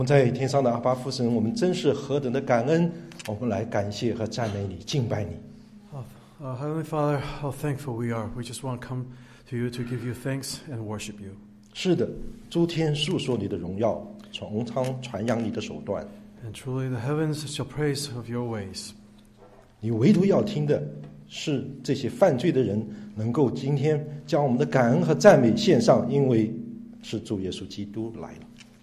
在天上的阿爸父神，我们真是何等的感恩，我们来感谢和赞美你，敬拜你。 Heavenly Father, how thankful we are. We just want to come to you to give you thanks and worship you. 是的，诸天述说你的荣耀，穹苍传扬你的手段。 And truly the heavens shall praise of your ways. 你唯独要听的是这些犯罪的人能够今天将我们的感恩和赞美献上，因为是主耶稣基督来了。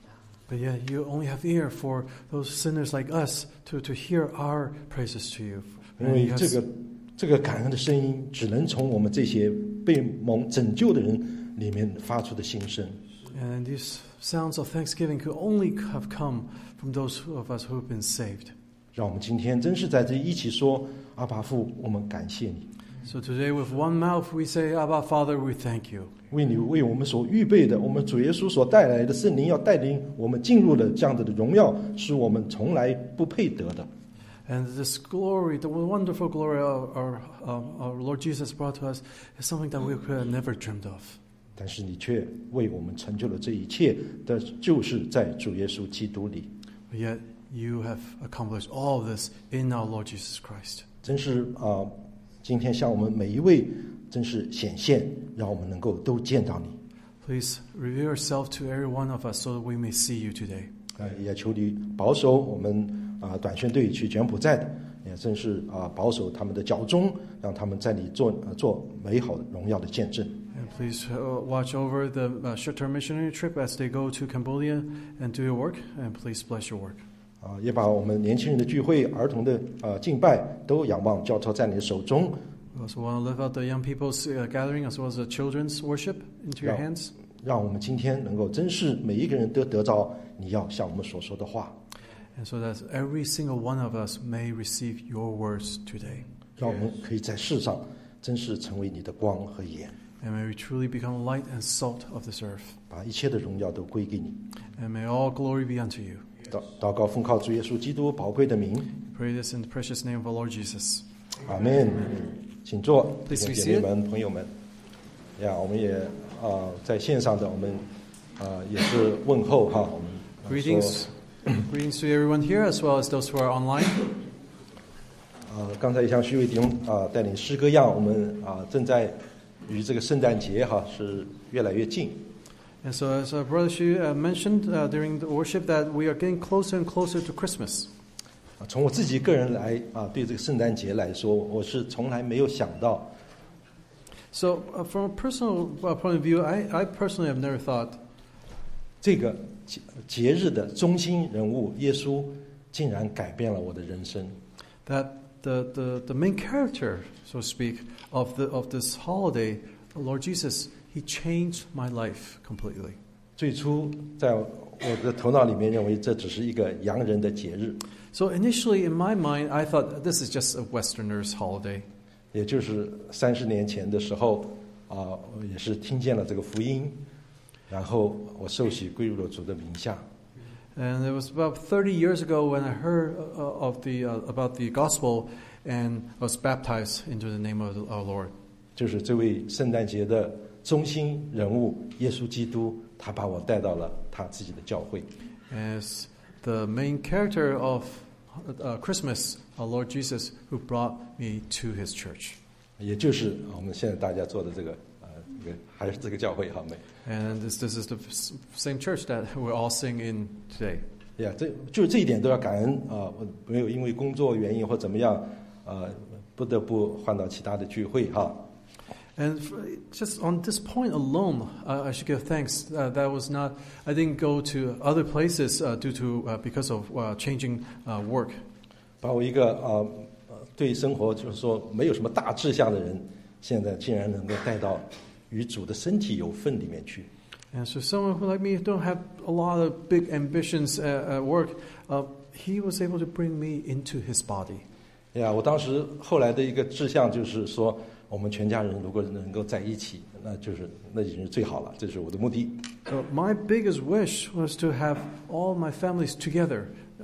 But yet you only have ear for those sinners like us to hear our praises to you. 因为这个感恩的声音只能从我们这些被蒙拯救的人里面发出的心声。 And these sounds of thanksgiving could only have come from those of us who have been saved. 让我们今天真是在这一起说，阿爸父，我们感谢你。 So today with one mouth we say, Abba Father, we thank you. 为你为我们所预备的，我们主耶稣所带来的圣灵要带领我们进入了这样的荣耀，是我们从来不配得的。 And this glory, the wonderful glory our Lord Jesus brought to us, is something that we could have never dreamed of. 但是你却为我们成就了这一切的，就是在主耶稣基督里。 But yet you have accomplished all of this in our Lord Jesus Christ. 真是今天向我们每一位真是显现，让我们能够都见到你。 Please reveal yourself to every one of us so that we may see you today. 也求你保守我们短宣队去柬埔寨的，也真是保守他们的脚中，让他们在你做美好荣耀的见证。 And please watch over the short-term missionary trip as they go to Cambodia and do your work. And please bless your work. 也把我们年轻人的聚会、儿童的敬拜都仰望交托在你的手中。 We also want to lift out the young people's gathering as well as the children's worship into your hands. 让我们今天能够真是每一个人都得着你要向我们所说的话。 And so that every single one of us may receive your words today. 让我们可以在世上真是成为你的光和盐。 And may we truly become light and salt of this earth. 把一切的荣耀都归给你。 And may all glory be unto you. 祷告奉靠主耶稣基督宝贵的名。 Pray this in the precious name of our Lord Jesus. 阿门。请坐， Please be 姐妹们、朋友们。我们也在线上的我们也是问候哈，我们 Greetings to everyone here as well as those who are online. 刚才也像徐伟弟兄带领诗歌样，我们正在与这个圣诞节是越来越近。 And so as Brother Xu mentioned during the worship that we are getting closer and closer to Christmas. 从我自己个人来对这个圣诞节来说，我是从来没有想到。 So from a personal point of view, I personally have never thought 这个节日的中心人物耶稣竟然改变了我的人生。 that the main character, so to speak, of this holiday, the Lord Jesus, He changed my life completely. 最初在我的头脑里面认为这只是一个洋人的节日， So initially in my mind, I thought this is just a Westerner's holiday. 也就是30年前的时候也是听见了这个福音，然后我受洗归入了主的名下。 And it was about 30 years ago when I heard about the gospel and was baptized into the name of our Lord. 就是这位圣诞节的中心人物耶稣基督，他把我带到了他自己的教会。 As the main character of Christmas, our Lord Jesus, who brought me to His church. 也就是我们现在大家做的这个还是这个教会哈， And this is the same church that we're all singing in today. 这一点都要感恩我没有因为工作原因或怎么样不得不换到其他的聚会哈。 And just on this point alone, I should give thanks. That was not. I didn't go to other places because of changing work. 把我一个对生活就是说没有什么大志向的人，现在竟然能够带到与主的身体有份里面去。 And so someone who like me don't have a lot of big ambitions at work, he was able to bring me into his body. 我当时后来的一个志向就是说，我们全家人如果能够在一起，那已经是最好了，这是我的目的。 So my biggest wish was to have all my families together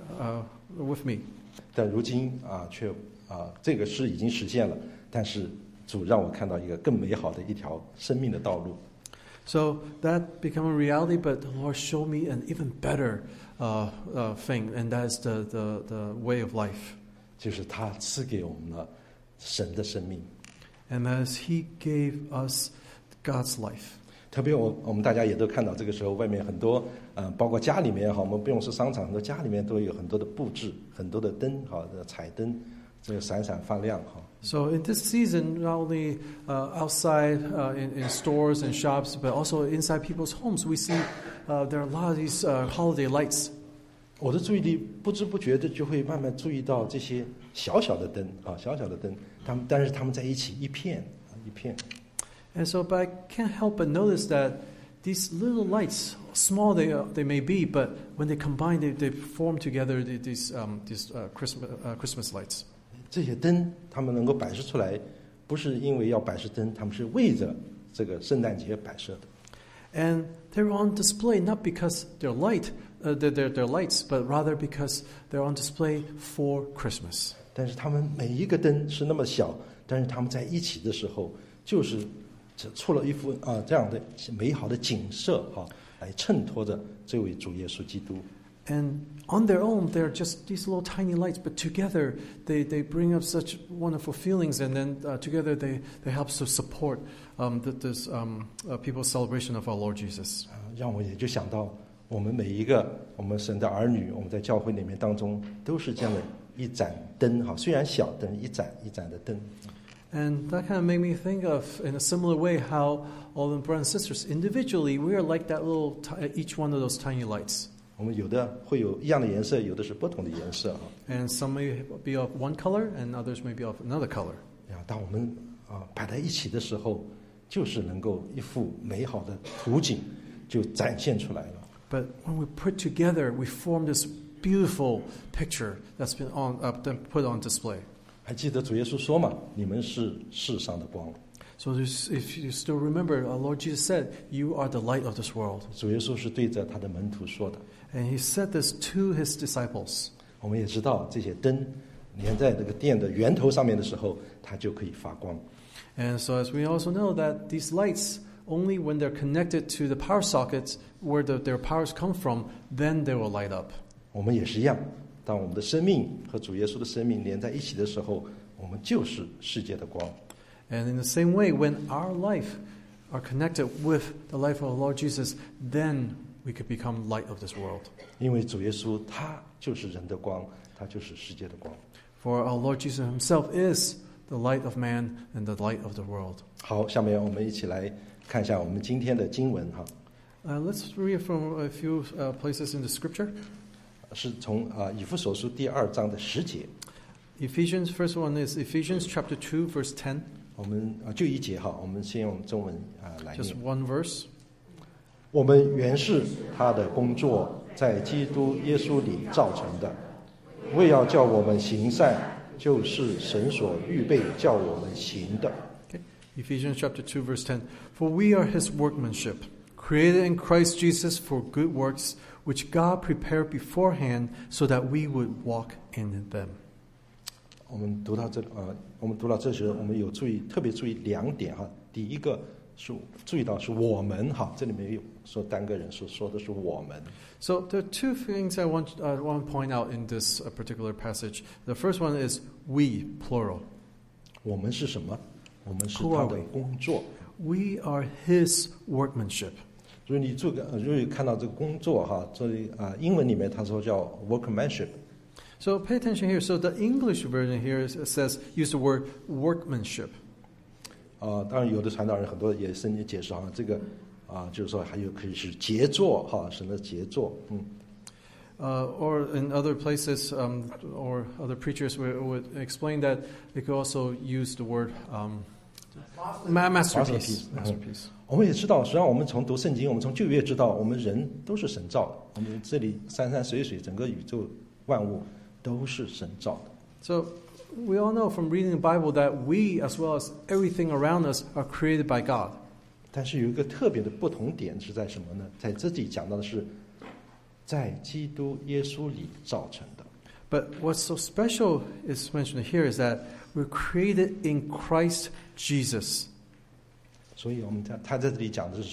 with me. 但如今却这个事已经实现了，但是主让我看到一个更美好的一条生命的道路。 So that became a reality, but the Lord showed me an even better thing, and that is the way of life. 就是他赐给我们了神的生命。 And that is He gave us God's life. 特别我们大家也都看到，这个时候外面很多包括家里面哈，我们不用是商场，很多家里面都有很多的布置，很多的灯哈，彩灯，这个闪闪发亮哈。 So in this season, not only outside in stores and shops, but also inside people's homes, we see there are a lot of these holiday lights. 我的注意力不知不觉的就会慢慢注意到这些小小的灯啊，小小的灯，但是他们在一起一片一片。 And so, but I can't help but notice that these little lights, small they may be, but when they combine, they form together these Christmas lights. 这些灯他们能够摆设出来，不是因为要摆设灯，他们是为着这个圣诞节摆设的。 And they're on display not because they're lights, but rather because they're on display for Christmas. 但是他们每一个灯是那么小，但是他们在一起的时候，就是出了一幅这样的美好的景色哈，来衬托着这位主耶稣基督。 And on their own, they're just these little tiny lights, but together they bring up such wonderful feelings, and then together they help to support this people's celebration of our Lord Jesus. 让我也就想到，我们每一个我们神的儿女，我们在教会里面当中都是这样的一盏灯哈，虽然小，但是一盏一盏的灯。 And that kind of made me think of, in a similar way, how all the brothers and sisters individually we are like that little each one of those tiny lights. 我们有的会有一样的颜色，有的是不同的颜色哈。 And some may be of one color, and others may be of another color. 当我们摆在一起的时候，就是能够一幅美好的图景就展现出来了。 But when we put together, we form this beautiful picture that's been put on display. 还记得主耶稣说嘛？你们是世上的光。 So if you still remember, our Lord Jesus said, "You are the light of this world." 主耶稣是对着他的门徒说的。 And He said this to His disciples. 我们也知道，这些灯连在这个电的源头上面的时候，它就可以发光。 And so as we also know that these lights, only when they're connected to the power sockets where their powers come from, then they will light up. 我们也是一样，当我们的生命和主耶稣的生命连在一起的时候，我们就是世界的光。 And in the same way, when our life are connected with the life of our Lord Jesus, then we could become light of this world. 因为主耶稣他就是人的光，他就是世界的光。 For our Lord Jesus Himself is the light of man and the light of the world. 好，下面我们一起来看一下我们今天的经文哈， Let's read from a few places in the Scripture. 是从以弗所书第2章的10节。 Ephesians, first one is Ephesians chapter 2, verse 10. 我们就一节哈，我们先用中文来 Just 念。 one verse. 我们原是他的工作，在基督耶稣里造成的，为要叫我们行善，就是神所预备叫我们行的。 Okay. Ephesians chapter 2, verse 10. For we are His workmanship, created in Christ Jesus for good works, which God prepared beforehand so that we would walk in them. 我们读到这时，我们有特别注意2点哈。第一个是注意到是我们哈，这里面有说单个人说的是我们。 So there are two things I want to point out in this particular passage. The first one is we, plural. 我们是什么？我们是 Who 他 are 的 we? 工作。 We are His workmanship. 所以你如果看到这个工作哈，这里英文里面他说叫 workmanship。 So pay attention here. So the English version here says use the word workmanship. 当然有的传道人很多也圣经解释哈，这个就是说还有可以是杰作哈，神的杰作。 Or in other places, or other preachers would explain that they could also use the word masterpiece. Masterpiece. 我们也知道，实际上我们从读圣经，我们从旧约知道，我们人都是神造的。我们这里山山水水，整个宇宙万物都是神造的。 So we all know from reading the Bible that we, as well as everything around us, are created by God. 但是有一个特别的不同点是在什么呢？在这里讲到的是，在基督耶稣里造成的。 But what's so special is mentioned here is that we're created in Christ Jesus. 所以他在这里讲的是什么？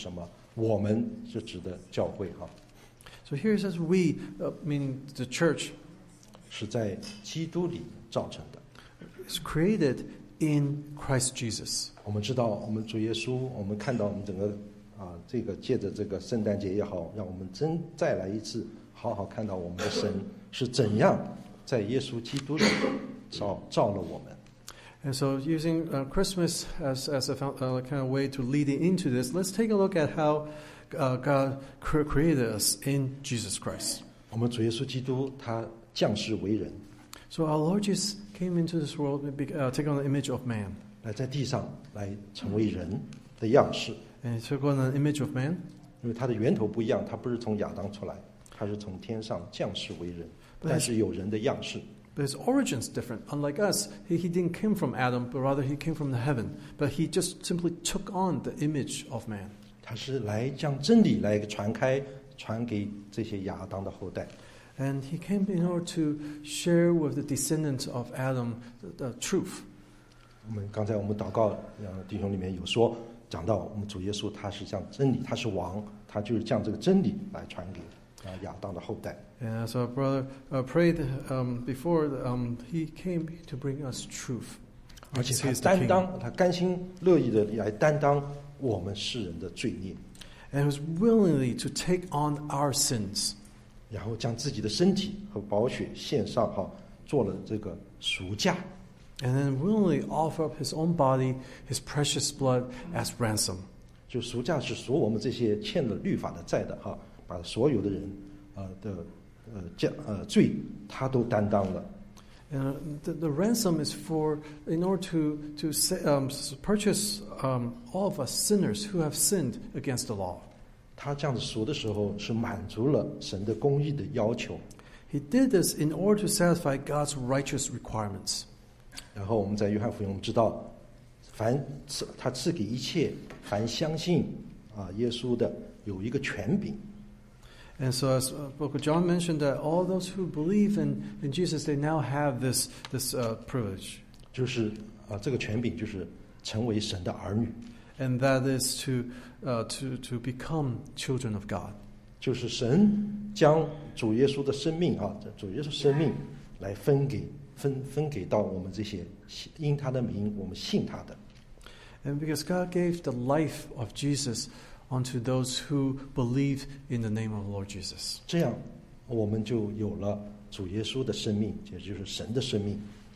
我们是指的教会哈， So here it says we, meaning the church, 是在基督里造成的。 is created in Christ Jesus. 我们知道，我们主耶稣，我们看到我们整个这个借着这个圣诞节也好，让我们再来一次，好好看到我们的神是怎样在耶稣基督里造了我们。 And so using Christmas as a kind of way to lead into this, let's take a look at how God created us in Jesus Christ. 我们主耶稣基督他降世为人， So our Lord Jesus came into this world, take on the image of man. 来在地上来成为人的样式。 And he took on an image of man. 因为他的源头不一样，他不是从亚当出来，他是从天上降世为人，但是有人的样式。 But his origin's different. Unlike us, he didn't come from Adam, but rather he came from the heaven. But he just simply took on the image of man. 他是来将真理来传给这些亚当的后代。 And he came in order to share with the descendants of Adam the truth. 刚才我们祷告弟兄里面有说讲到我们主耶稣他是将真理，他是王，他就是将这个真理来传给亚当的后代。 And as our brother prayed before, he came to bring us truth. 而且 He 他 is the 担 king. 当，他甘心乐意的来担当我们世人的罪孽， And was willingly to take on our sins. 然后将自己的身体和宝血献上做了这个赎价。 And then willingly offer up his own body, his precious blood as ransom. 就赎价是赎我们这些欠了律法的债的把所有的人罪他都担当了。 And the ransom is in order to purchase all of us sinners who have sinned against the law. 他这样子赎的时候是满足了神的公义的要求。 He did this in order to satisfy God's righteous requirements. 然后我们在约翰福音我们知道，他赐给一切凡相信耶稣的有一个权柄。 And so as Book of John mentioned that all those who believe in Jesus, they now have this privilege. 就是这个权柄就是成为神的儿女。 And that is to become children of God. 就是神将主耶稣的生命主耶稣生命来分给到我们这些因他的名我们信他的。 And because God gave the life of Jesus unto those who believe in the name of Lord Jesus. 这样我们就有了主耶稣的生命，也就是神的生命。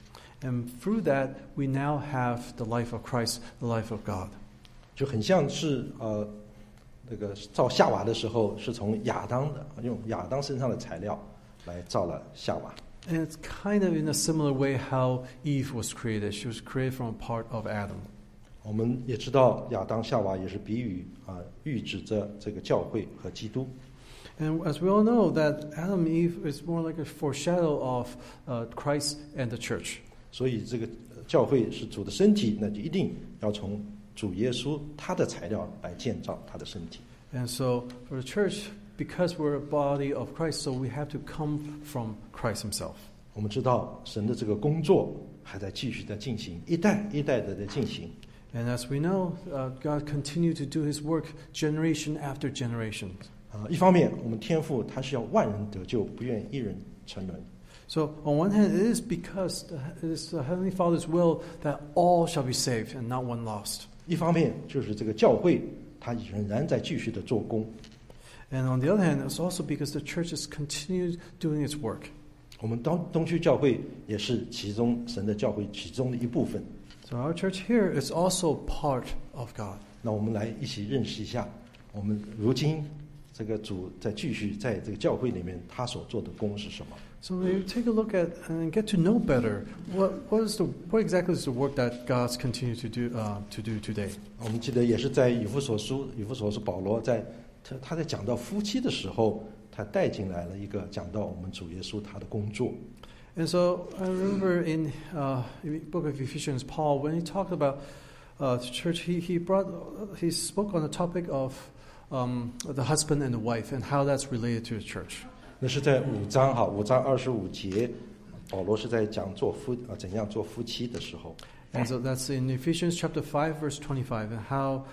And through that, we now have the life of Christ, the life of God. 就很像是那个造夏娃的时候，是从用亚当身上的材料来造了夏娃。 And it's kind of in a similar way how Eve was created. She was created from a part of Adam. 我们也知道亚当夏娃也是比喻预指着这个教会和基督。 And as we all know, that Adam and Eve is more like a foreshadow of Christ and the church. 所以这个教会是主的身体，那就一定要从主耶稣他的材料来建造他的身体。 And so for the church, because we're a body of Christ, so we have to come from Christ himself. 我们知道神的这个工作还在继续在进行，一代一代的在进行。 And as we know, God continued to do his work generation after generation. 一方面，我们天父他是要万人得救，不愿一人沉沦。 So on one hand, it is because it is the Heavenly Father's will that all shall be saved and not one lost. 一方面就是这个教会，它仍然在继续的做工。 And on the other hand, it's also because the church has continued doing its work. 我们东区教会也是其中神的教会其中的一部分。 So our church here is also part of God. 那我们来一起认识一下，我们如今这个主在继续在这个教会里面他所做的工是什么？ So we take a look at and get to know better what exactly is the work that God's continued to do today. 我们记得也是在以弗所书保罗他在讲到夫妻的时候，他带进来了一个讲到我们主耶稣他的工作。 And so I remember in the book of Ephesians, Paul, when he talked about the church, he spoke on the topic of the husband and the wife and how that's related to the church. 那是在5章25节，保罗是在讲怎样做夫妻的时候。 And so that's in Ephesians chapter 5, verse 25, and how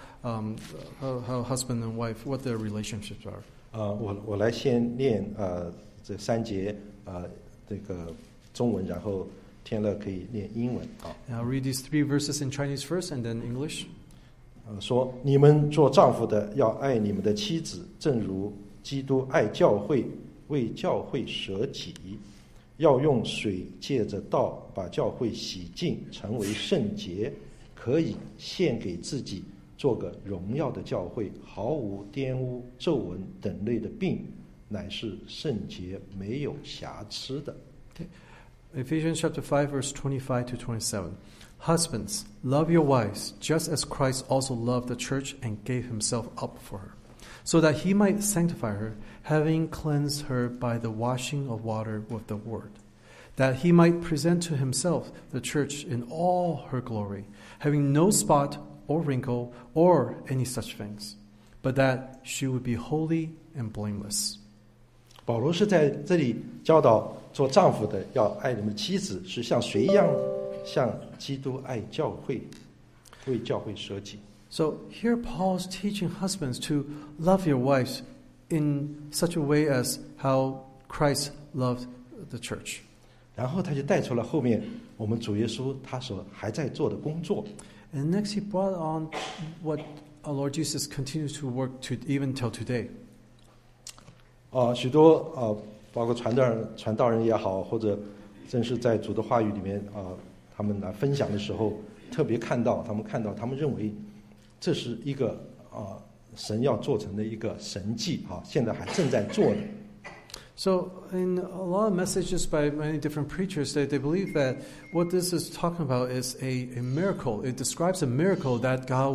husband and wife, what their relationships are. 我来先念这3节这个中文，然后天乐可以念英文啊。 And I'll read these 3 verses in Chinese first and then English. 说你们做丈夫的要爱你们的妻子，正如基督爱教会，为教会舍己，要用水借着道把教会洗净，成为圣洁，可以献给自己，做个荣耀的教会，毫无玷污、皱纹等类的病，乃是圣洁没有瑕疵的。 Ephesians chapter 5, verse 25 to 27. Husbands, love your wives, just as Christ also loved the church and gave himself up for her, so that he might sanctify her, having cleansed her by the washing of water with the word, that he might present to himself the church in all her glory, having no spot or wrinkle or any such things, but that she would be holy and blameless. 保罗是在这里教导做丈夫的要爱你们的妻子，是像谁一样，像基督爱教会，为教会舍己。 So here Paul's teaching husbands to love your wives in such a way as how Christ loved the church. 然后他就带出了后面我们主耶稣他所还在做的工作。 And next he brought on what our Lord Jesus continues to work to even till today. 许多包括传道人也好，或者正是在主的话语里面他们来分享的时候，特别他们认为这是一个神要做成的一个神迹现在还正在做的。 So in a lot of messages by many different preachers, they believe that what this is talking about is a miracle. It describes a miracle that God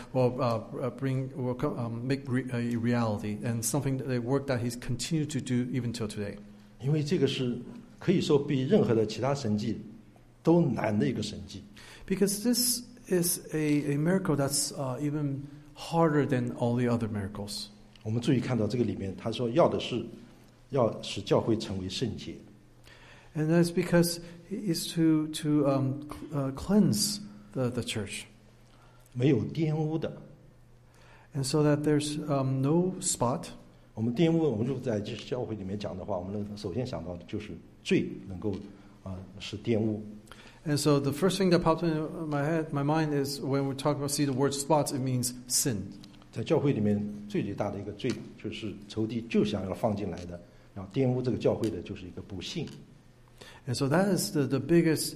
will make a reality, and something the work that He's continued to do even till today. 因为这个是可以说比任何的其他神迹都难的一个神迹。 Because this is a miracle that's even harder than all the other miracles. 我们注意看到这个里面，他说要使教会成为圣洁。 And that's because it's to cleanse the church. 没有玷污的。 And so that there's no spot. 我们玷污，我们如果在教会里面讲的话，我们首先想到的就是罪能够使玷污。 And so the first thing that popped into my mind is when we see the word spots, it means sin. 在教会里面最大的一个罪就是仇敌就想要放进来的，然后玷污这个教会的就是一个不信。 And so that is the biggest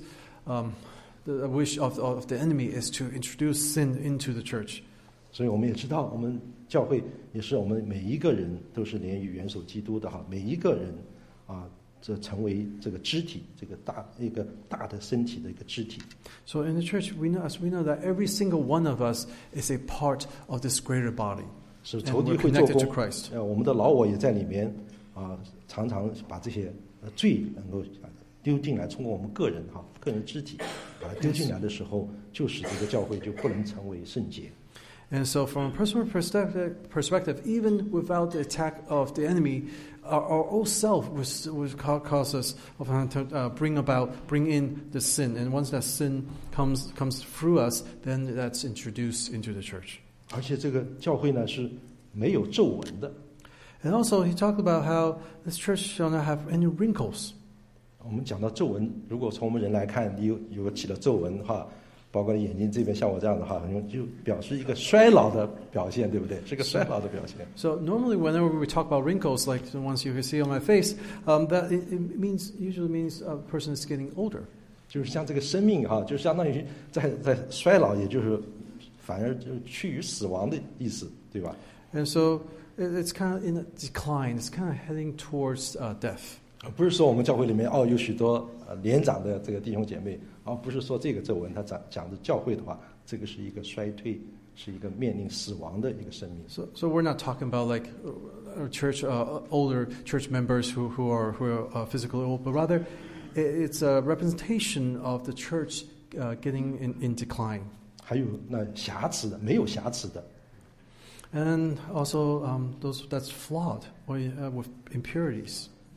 the wish of the enemy is to introduce sin into the church. 所以我们也知道，我们教会也是我们每一个人都是连于元首基督的每一个人这成为这个肢体，这个大的身体的一个肢体。 So in the church, we know that every single one of us is a part of this greater body. 是 And 仇敌 we're 会做 connected to 工 Christ. 我们的老我也在里面常常把这些罪能够丢进来，通过我们个人个人肢体把它丢进来的时候，就使这个教会就不能成为圣洁。 And so from a personal perspective, even without the attack of the enemy, our own self would cause us to bring in the sin. And once that sin comes through us, then that's introduced into the church. 而且这个教会呢是没有皱纹的。 And also he talked about how this church shall not have any wrinkles. 我们讲到皱纹，如果从我们人来看，你有起了皱纹包括眼睛这边像我这样的就表示一个衰老的表现，对不对？是个衰老的表现。 So normally, whenever we talk about wrinkles, like the ones you can see on my face, that it usually means a person is getting older. 就是像这个生命就相当于在衰老，也就是反而就趋于死亡的意思，对吧？ And so it's kind of in a decline. It's kind of heading towards death. 不是说我们教会里面有许多年长的这个弟兄姐妹不是说这个皱纹，他讲的教会的话，这个是一个衰退，是一个面临死亡的一个生命。 So we're not talking about like church older church members who are physically old, but rather it's a representation of the church getting in decline. 还有那瑕疵的，没有瑕疵的。 And also those that's flawed or with impurities.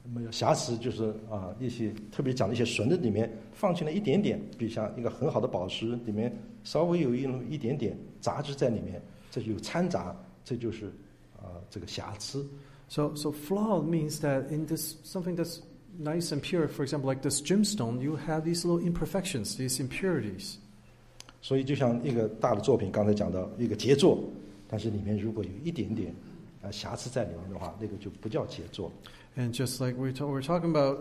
没有瑕疵，就是一些特别讲的一些纯的里面放进了一点点，比如像一个很好的宝石里面稍微有一点点杂质在里面，这就有掺杂，这就是这个瑕疵。 So flawed means that in this something that's nice and pure, for example, like this gemstone, you have these little imperfections, these impurities. 所以就像一个大的作品，刚才讲到一个杰作，但是里面如果有一点点瑕疵在里面的话，那个就不叫杰作。 And just like we're talking about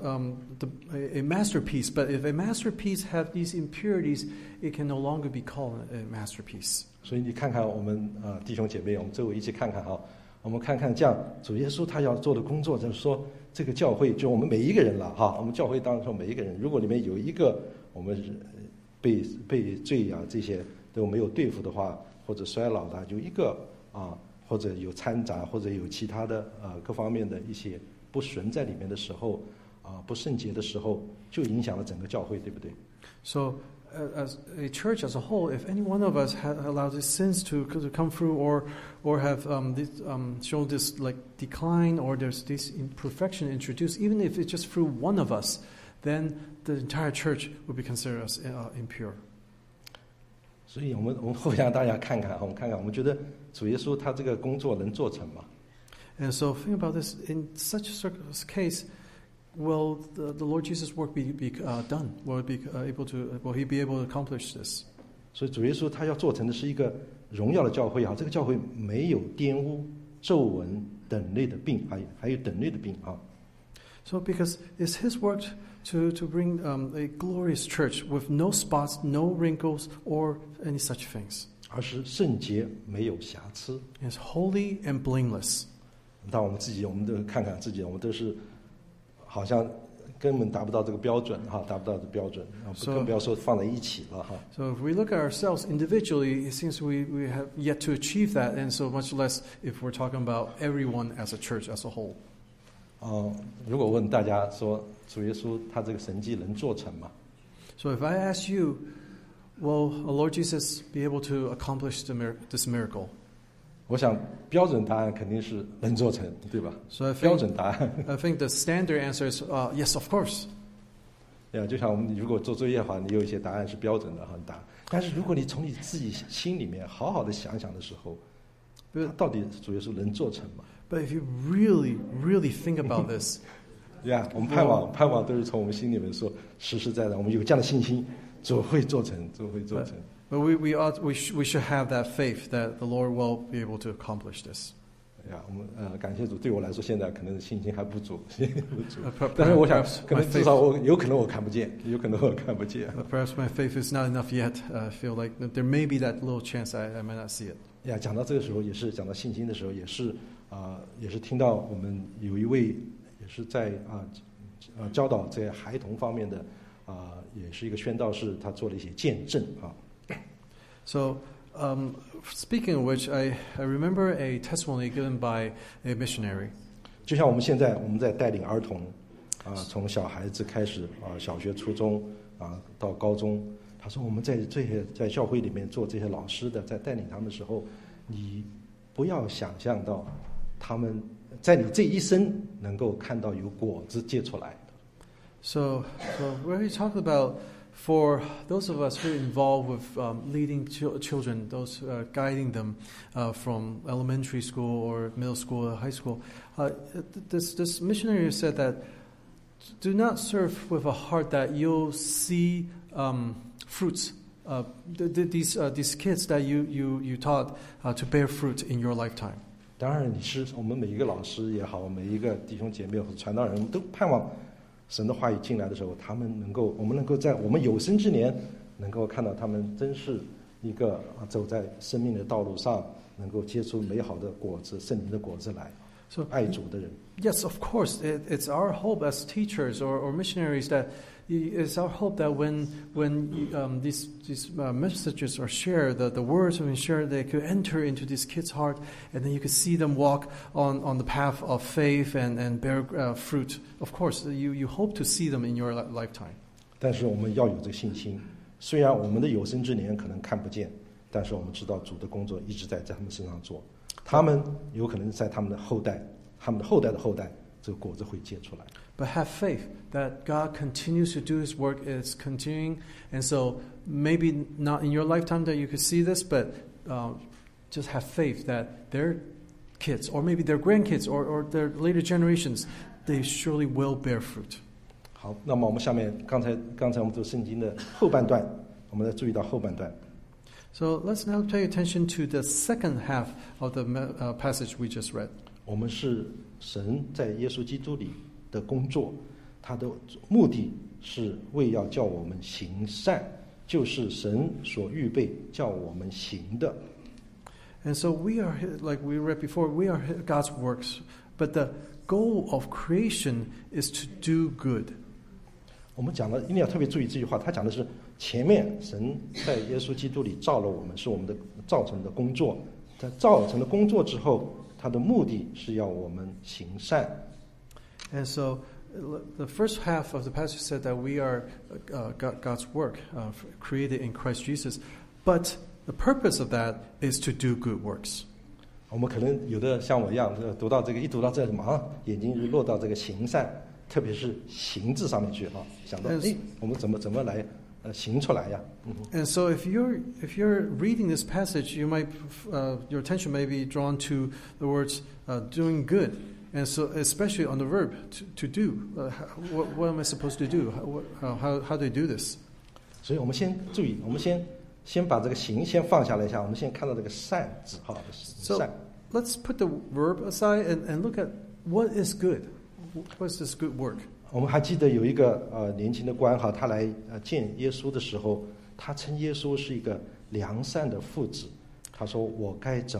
a masterpiece, but if a masterpiece have these impurities, it can no longer be called a masterpiece. 所以你看看我们弟兄姐妹，我们周围一起看看我们看看这样主耶稣他要做的工作，就是说这个教会就我们每一个人了我们教会当中每一个人，如果里面有一个我们被罪这些都没有对付的话，或者衰老的有一个或者有掺杂，或者有其他的各方面的一些不纯在里面的时候不圣洁的时候，就影响了整个教会，对不对？ So as a church as a whole, if any one of us allowed these sins to come through, or have shown this like decline, or there's this imperfection introduced, even if it's just through one of us, then the entire church would be considered as impure. 所以我们互相大家看看我们看看，我们觉得主耶稣他这个工作能做成吗？ And so think about this. In such a case, will the Lord Jesus' work be done? Will he be able to accomplish this? 所以主耶稣他要做成的是一个荣耀的教会这个教会没有玷污、皱纹等类的病，还有等类的病 So because it's his work to bring a glorious church with no spots, no wrinkles, or any such things. 而是圣洁没有瑕疵。 It's holy and blameless. 但我们自己，我们都看看自己，我们都是好像根本达不到这个标准达不到这个标准更不要说放在一起了 So if we look at ourselves individually, it seems we have yet to achieve that, and so much less if we're talking about everyone as a church as a whole. 如果问大家说主耶稣他这个神迹能做成吗？ So if I ask you, will Lord Jesus be able to accomplish this miracle? 我想标准答案肯定是能做成，对吧？ So 标准答案。 I think the standard answer is yes, of course. 就像我们如果做作业的话，你有一些答案是标准的答，但是如果你从你自己心里面好好的想想的时候，到底主耶稣能做成吗？ But if you really, really think about this, 我们盼望都是从我们心里面说实实在在，我们有这样的信心，主会做成，主会做成。 But we should have that faith that the Lord will be able to accomplish this. 我们感谢主，对我来说现在可能信心还不足，但是我想可能至少有可能我看不见，有可能我看不见。 Perhaps my faith is not enough yet. I feel like there may be that little chance I might not see it. 讲到这个时候，也是讲到信心的时候，也是听到我们有一位也是在教导这些孩童方面的也是一个宣道士，他做了一些见证 So, speaking of which, I remember a testimony given by a missionary. 就像我们现在我们在带领儿童从小孩子开始小学、初中到高中，他说我们在教会里面做这些老师的，在带领他们的时候，你不要想象到他们在你这一生能够看到有果子结出来。 So where he talked about for those of us who are involved with leading children, those guiding them from elementary school or middle school or high school, this missionary said that do not serve with a heart that you'll see fruits. These kids that you taught to bear fruit in your lifetime. 当然，我们每一个老师也好，每一个弟兄姐妹或者传道人都盼望神的话语进来的时候，我们能够在我们有生之年能够看到他们真是一个走在生命的道路上，能够结出美好的果子、圣灵的果子来。So 爱主的人。 Yes, of course, it's our hope as teachers or missionaries that it's our hope that when these messages are shared, the words have been shared, they could enter into these kids' heart, and then you could see them walk on the path of faith and bear fruit. Of course, you hope to see them in your lifetime. 但是我们要有这个信心，虽然我们的有生之年可能看不见，但是我们知道主的工作一直在他们身上做，他们有可能在他们的后代，他们的后代的后代，这个果子会结出来。 but have faith that God continues to do His work. It's continuing. And so maybe not in your lifetime that you could see this, but just have faith that their kids, or maybe their grandkids, or their later generations, they surely will bear fruit. 好，那么我们下面刚才我们读圣经的后半段，我们来注意到后半段。 So let's now pay attention to the second half of the passage we just read. 我们是神在耶稣基督里的工作，他的目的是为要叫我们行善，就是神所预备叫我们行的。 And so we are, like we read before, we are God's works, but the goal of creation is to do good. 我们讲的一定要特别注意这句话，他讲的是前面神在耶稣基督里造了我们，是我们的造成的工作，在造成的工作之后，他的目的是要我们行善。 And so the first half of the passage said that we are God's work, created in Christ Jesus, but the purpose of that is to do good works. 我们可能有的像我一样，读到这个，一读到这里，马上眼睛就落到这个行善，特别是行字上面去啊，想到我们怎么来行出来呀？ And so if you're reading this passage, you might your attention may be drawn to the words doing good, and so especially on the verb to do. What am I supposed to do? How do I do this? 所以我们先注意，我们先把这个行先放下来一下，我们先看到这个善字哈，善。 So let's put the verb aside and look at what is good. What's this good work? 我们还记得有一个年轻的官哈，他来见耶稣的时候，他称耶稣是一个良善的父子。他说：“我该怎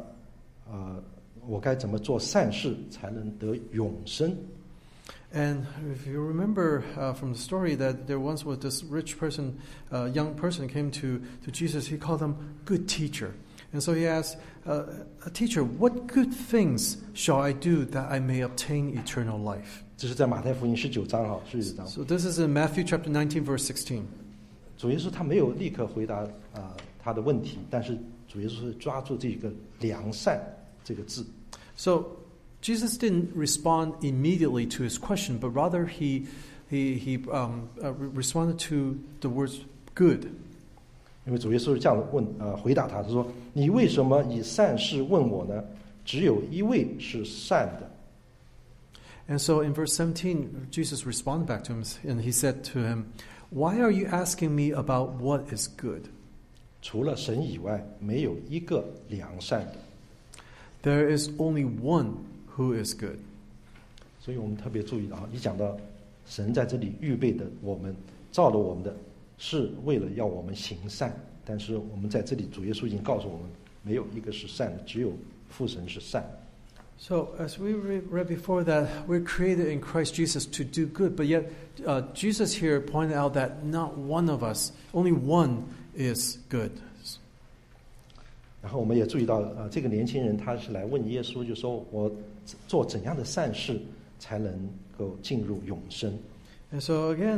么做善事才能得永生？” And if you remember from the story that there once was this rich person, young person came to Jesus. He called him good teacher. And so he asked, teacher, what good things shall I do that I may obtain eternal life? 这是在马太福音19章哈，19章。 So this is in Matthew chapter 19, verse 16. 主耶稣他没有立刻回答他的问题，但是主耶稣是抓住这个良善这个字。 So Jesus didn't respond immediately to his question, but rather he responded to the words good. 因为主耶稣是这样回答他，他说：“你为什么以善事问我呢？只有一位是善的。” And so in verse 17, Jesus responded back to him, and he said to him, "Why are you asking me about what is good? 除了神以外，没有一个良善的。 There is only one who is good." 所以我们特别注意到，一讲到神在这里预备的我们，造了我们的，是为了要我们行善。但是我们在这里，主耶稣已经告诉我们，没有一个是善的，只有父神是善。 So as we read before that, we're created in Christ Jesus to do good, but yet Jesus here pointed out that not one of us, only one is good. 然后我们也注意到，这个年轻人他是来问耶稣，就说我做怎样的善事才能够进入永生？ And so again,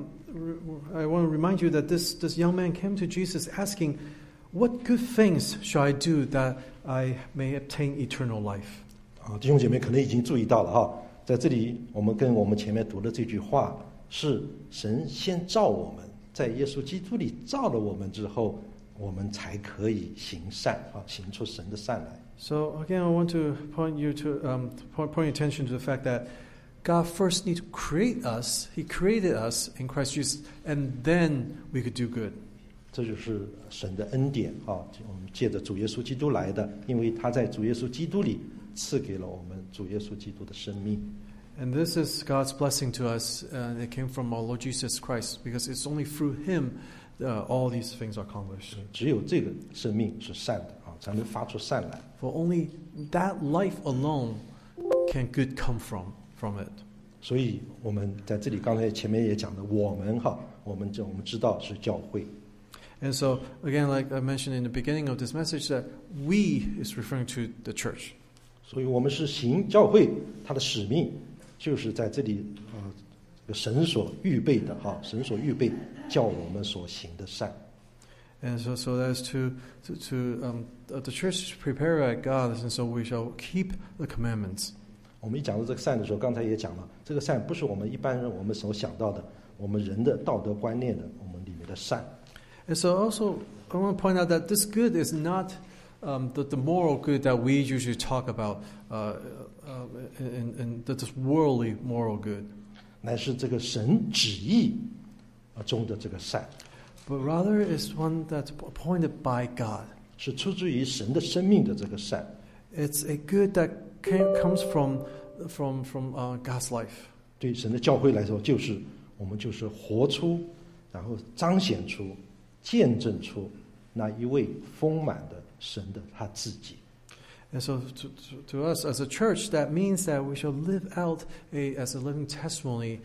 I want to remind you that this young man came to Jesus asking, "What good things shall I do that I may obtain eternal life?" 弟兄姐妹可能已经注意到了哈，在这里我们跟我们前面读的这句话是神先造我们，在耶稣基督里造了我们之后，我们才可以行善啊，行出神的善来。 So again, I want to point you to point attention to the fact that God first needs to create us. He created us in Christ Jesus, and then we could do good. 这就是神的恩典啊！我们借着主耶稣基督来的，因为他在主耶稣基督里赐给了我们主耶稣基督的生命。 And this is God's blessing to us, and it came from our Lord Jesus Christ, because it's only through Him all these things are accomplished. 只有这个生命是善的啊，才能发出善来。 For only that life alone can good come from it. 所以我们在这里刚才前面也讲的，我们知道是教会。 And so again, like I mentioned in the beginning of this message, that we is referring to the church. 所以我们是行教会，它的使命就是在这里神所预备的哈，神所预备叫我们所行的善。 And so that's to the church prepare at God, and so we shall keep the commandments. 我们一讲到这个善的时候，刚才也讲了，这个善不是我们一般人我们所想到的，我们人的道德观念的我们里面的善。 And so also, I want to point out that this good is not the moral good that we usually talk about in this worldly moral good. 乃是这个神旨意中的这个善， But rather is one that's appointed by God. 是出自于神的生命的这个善。 It's a good that comes from God's life. 对神的教会来说，我们就是活出，然后彰显出、见证出那一位丰满的神的他自己。 And so to us as a church, that means that we shall live out as a living testimony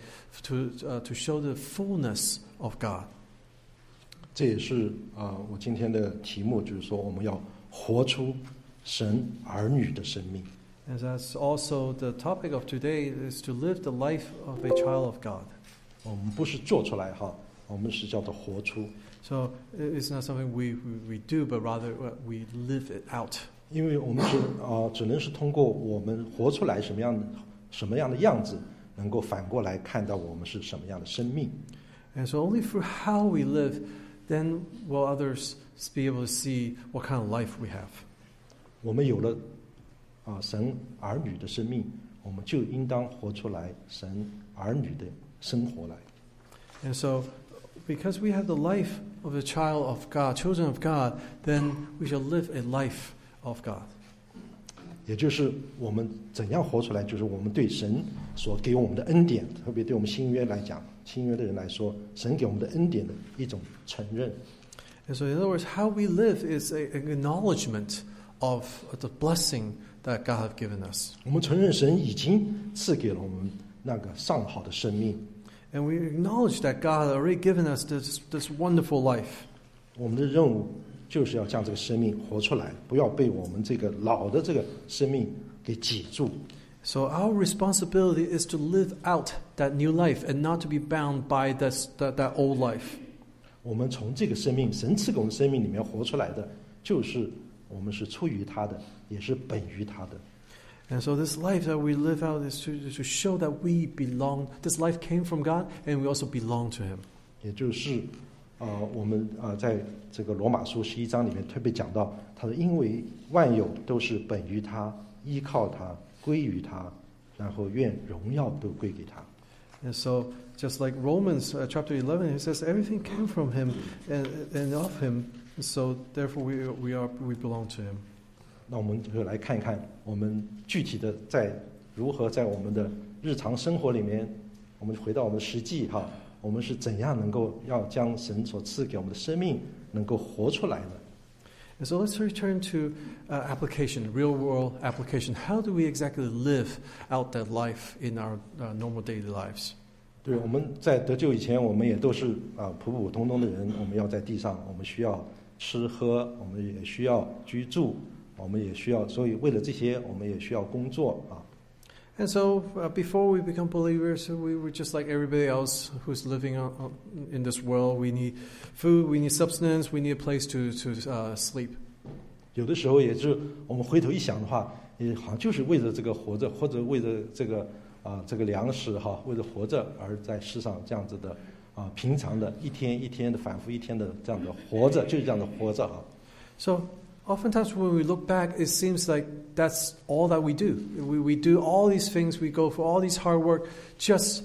to show the fullness of God. 这也是我今天的题目，就是说我们要活出神儿女的生命。 And that's also the topic of today, is to live the life of a child of God. 我们不是做出来哈，我们是叫做活出。 So it's not something we do, but rather we live it out. 因为我们只能是通过我们活出来什么样的样子，能够反过来看到我们是什么样的生命。 And so only through how we live, then will others be able to see what kind of life we have. 我们有了神儿女的生命，我们就应当活出来神儿女的生活来。 And so, because we have the life of a child of God, children of God, then we shall live a life of God. 也就是我们怎样活出来，就是我们对神所给我们的恩典，特别对我们新约来讲，新约的人来说，神给我们的恩典的一种承认。 And so, in other words, how we live is an acknowledgement of the blessing that God has given us. 我们承认神已经赐给了我们那个上好的生命， And we acknowledge that God has already given us this wonderful life. 我们的任务就是要将这个生命活出来，不要被我们这个老的这个生命给挤住。 So our responsibility is to live out that new life and not to be bound by that old life. 我们从这个生命，神赐给我们生命里面活出来的，就是我们是出于他的，也是本于他的。 And so this life that we live out is to show that we belong. This life came from God, and we also belong to Him. 也就是我们在这个罗马书11章里面特别讲到，他说因为万有都是本于他，依靠他，归于他，然后愿荣耀都归给他。 And so, just like Romans chapter 11, it says everything came from Him and of Him. So therefore, we belong to Him. 那我们就来看一看，我们具体的在如何在我们的日常生活里面，我们回到我们的实际哈，我们是怎样能够要将神所赐给我们的生命能够活出来呢？ And so let's return to application, real world application. How do we exactly live out that life in our normal daily lives? 对，我们在得救以前，我们也都是普普通通的人，我们要在地上，我们需要吃喝，我们也需要居住，我们也需要，所以为了这些，我们也需要工作啊。 And so before we become believers, we were just like everybody else who's living in this world. We need food, we need substance, we need a place to sleep. 有的时候也是我们回头一想的话，也好像就是为了这个活着，或者为了这个粮食哈，为了活着而在世上这样子的平常的一天一天的反复一天的这样的活着，就是这样的活着啊。 So oftentimes when we look back, it seems like that's all that we do. We do all these things, we go for all these hard work just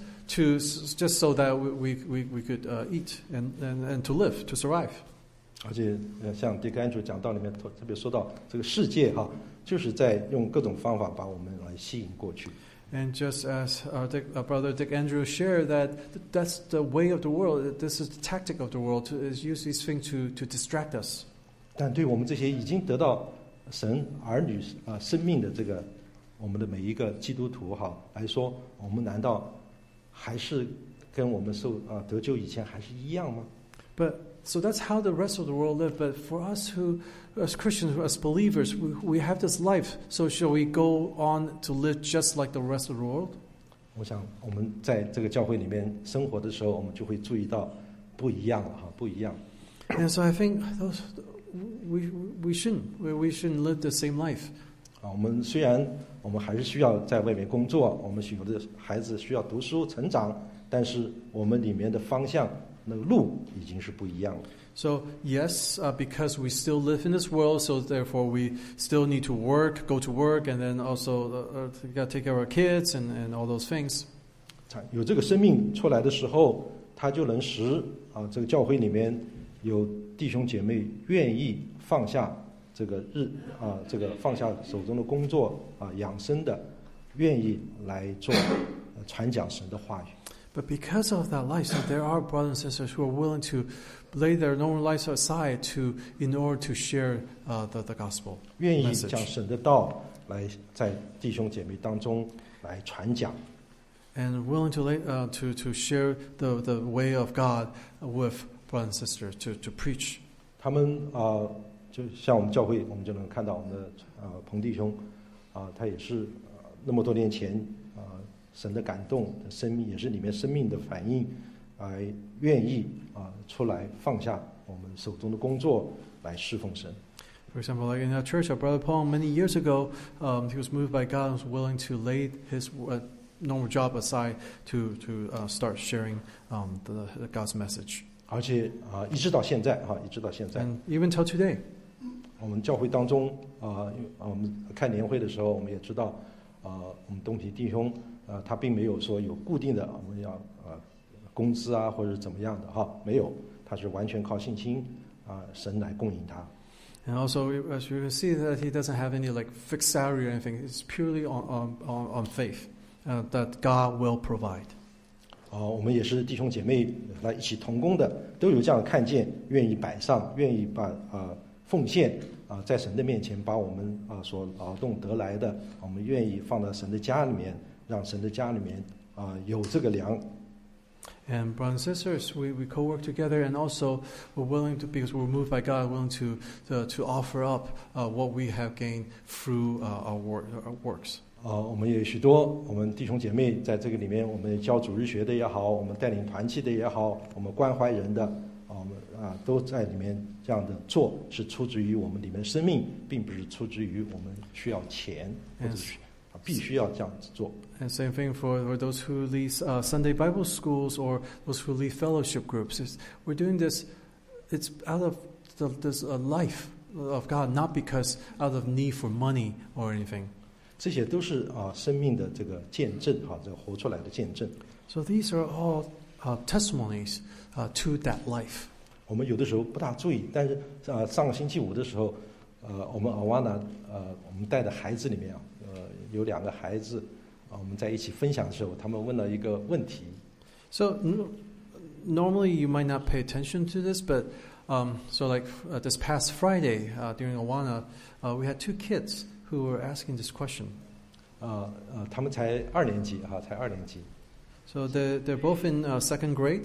so that we could eat and to live, to survive. 而且像迪克安主讲道里面特别说到，这个世界哈，就是在用各种方法把我们来吸引过去。 And just as our brother Dick Andrews shared, that's the way of the world. This is the tactic of the world, is use these things to distract us. 但对我们这些已经得到神儿女生命的这个我们的每一个基督徒哈来说，我们难道还是跟我们得救以前还是一样吗？ But so that's how the rest of the world live. But for us who, as Christians, as believers, we have this life. So shall we go on to live just like the rest of the world? 我想我们在这个教会里面生活的时候，我们就会注意到不一样了哈，不一样。 And so I think we shouldn't live the same life. 我们虽然我们还是需要在外面工作，我们有的孩子需要读书成长，但是我们里面的方向那个路已经是不一样了。 So yes, because we still live in this world, so therefore we still need to work, go to work, and then also got to take care of our kids and all those things. 有这个生命出来的时候，它就能使这个教会里面有弟兄姐妹愿意放下这个这个放下手中的工作养生的，愿意来做传讲神的话语。 But because of that life, so there are brothers and sisters who are willing to lay their normal lives aside in order to share the gospel. 愿意将神的道来在弟兄姐妹当中来传讲。 And willing to share the way of God with brothers and sisters to preach. 他们就像我们教会，我们就能看到我们的彭弟兄他也是那么多年前神的感动的生命，也是里面生命的反应，愿意出来放下我们手中的工作来侍奉神。 For example, like in our church, our brother Paul, many years ago, he was moved by God and was willing to lay his normal job aside to start sharing the God's message. 而且一直到现在一直到现在 And even till today. 我们教会当中我们开年会的时候，我们也知道我们东皮弟兄他并没有说有固定的我们要工资或者怎么样的没有，他是完全靠信心神来供应他。 And also, as you can see, that he doesn't have any like fixed salary or anything. It's purely on faith that God will provide. 我们也是弟兄姐妹来一起同工的，都有这样的看见，愿意摆上，愿意把奉献在神的面前，把我们所劳动得来的，我们愿意放到神的家里面，让神的家里面有这个粮。 And brothers and sisters, we co-work together, and also we're willing to, because we're moved by God, willing to offer up what we have gained through our works. 我们有许多我们弟兄姐妹在这个里面，我们教主日学的也好，我们带领团契的也好，我们关怀人的，我们都在里面这样的做，是出自于我们里面的生命，并不是出自于我们需要钱，或者是必须要这样子做。 And same thing for those who lead Sunday Bible schools or those who lead fellowship groups. We're doing this, it's out of this life of God, not because out of need for money or anything. 这些都是生命的这个见证这个活出来的见证。 So these are all testimonies to that life. 我们有的时候不大注意，但是上个星期五的时候，我们阿瓦纳我们带的孩子里面有2个孩子我们在一起分享的时候，他们问了一个问题。 So normally you might not pay attention to this, but so like this past Friday during Awana, we had 2 kids who were asking this question. 他们才2年级才2年级。 So they're both in 2nd grade.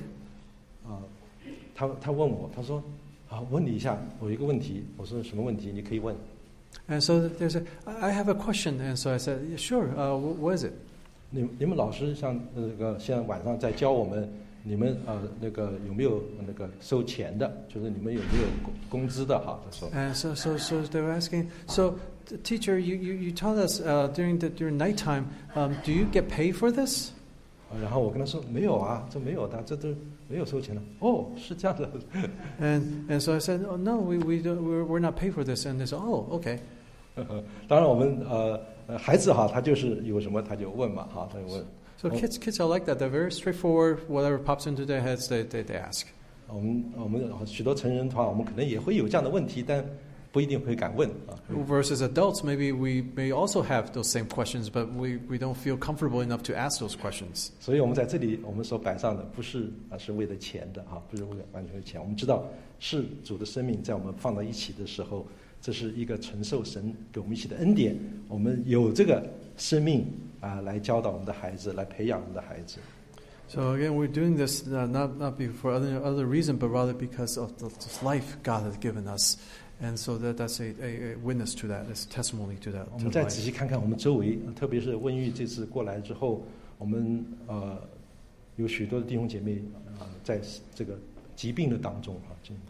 他问我，他说问你一下，我有一个问题。我说什么问题？你可以问。 And so they said, I have a question. And so I said, yeah, sure. What is it? 你们老师像现在晚上在教我们，你们有没有收钱的？就是你们有没有工资的他说。 And so they were asking. So teacher, you taught us during nighttime. Do you get paid for this? 然后我跟他说没有这没有的，这都没有收钱的。是这样的。 And so I said, oh no, we're not paid for this. And they said, oh, okay. 当然我们孩子他就是有什么他就问嘛他就问。 So kids are like that. They're very straightforward. Whatever pops into their heads, they ask. 我们许多成人的话，我们可能也会有这样的问题，但不一定会敢问 Versus adults, maybe we may also have those same questions, but we don't feel comfortable enough to ask those questions. 所以我们在这里，我们所摆上的不是是为了钱的不是为了完全的钱。我们知道是主的生命在我们放到一起的时候，这是一个承受神给我们一起的恩典。我们有这个生命来教导我们的孩子，来培养我们的孩子。 So again, we're doing this not for other reason, but rather because of this life God has given us. And so that's a witness to that, it's testimony to that. 我们再仔细看看我们周围，特别是温玉这次过来之后，我们有许多的弟兄姐妹在这个疾病的当中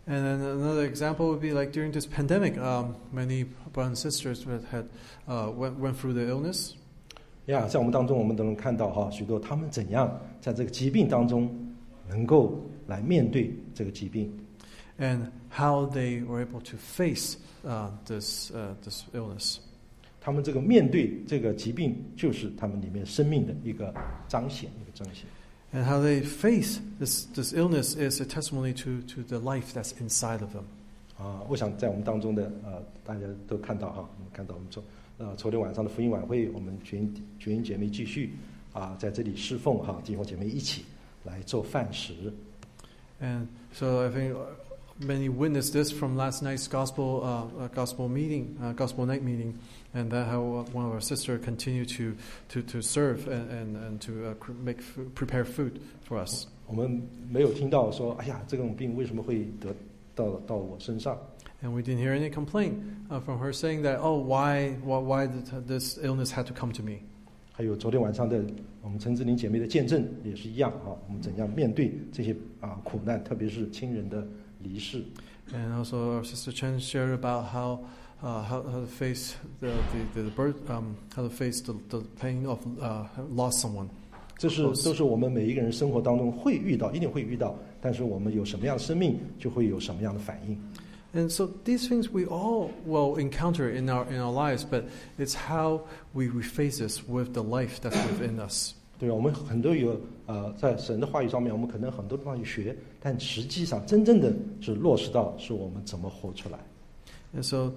And then another example would be like during this pandemic, many brothers and sisters went through the illness. 在我们当中，我们都能看到哈，许多他们怎样在这个疾病当中能够来面对这个疾病。 And how they were able to face this illness. 他们这个面对这个疾病，就是他们里面生命的一个彰显。 And how they face this illness is a testimony to the life that's inside of them. 我想在我们当中的大家都看到哈，我们看到我们昨天晚上的福音晚会，我们全营姐妹继续在这里侍奉哈，弟兄姐妹一起来做饭食。 And so I think many witnessed this from last night's gospel night meeting, and that how one of our sisters continued to serve and to prepare food for us. 我们没有听到说，哎呀，这种病为什么会得到我身上？ And we didn't hear any complaint from her saying that, oh, why did this illness had to come to me? 还有昨天晚上的我们陈志玲姐妹的见证也是一样我们怎样面对这些苦难，特别是亲人的离世。 And also our sister Chen shared about how to face the birth, how to face the pain of lost someone. 这都是我们每一个人生活当中会遇到，一定会遇到。但是我们有什么样的生命，就会有什么样的反应。 And so these things we all will encounter in our lives, but it's how we face this with the life that's within us. 对，我们很多有在神的话语上面，我们可能很多地方去学，但实际上真正的是落实到是我们怎么活出来。 And so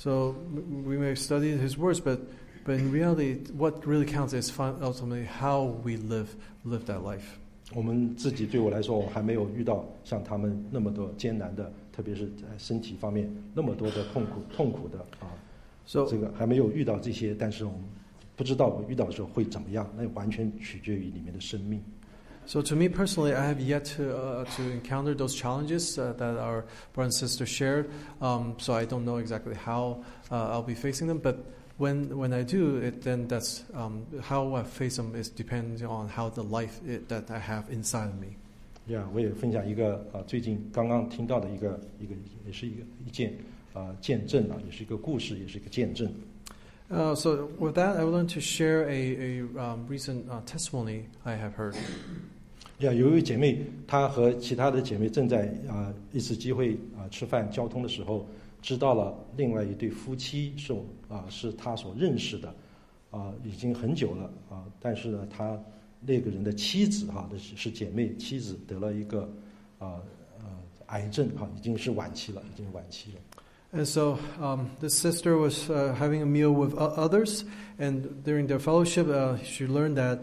we may study His words, but in reality, what really counts is ultimately how we live that life. 我们自己对我来说，我还没有遇到像他们那么多艰难的，特别是在身体方面那么多的痛苦的这个还没有遇到这些，但是我们不知道我遇到的时候会怎么样，那完全取决于里面的生命。 So to me personally, I have yet to encounter those challenges that our brother and sister shared. So I don't know exactly how I'll be facing them, but when I do, then that's how I face them is depending on how the life that I have inside of me. 我也分享一个最近刚刚听到的一个也是一件见证也是一个故事，也是一个见证。 So with that, I would like to share a recent testimony I have heard. 有一位姐妹，她和其他的姐妹正在一次机会吃饭交通的时候，知道了另外一对夫妻是她所认识的已经很久了但是呢，她那个人的妻子是姐妹妻子得了一个癌症已经是晚期了。 And so this sister was having a meal with others, and during their fellowship, she learned that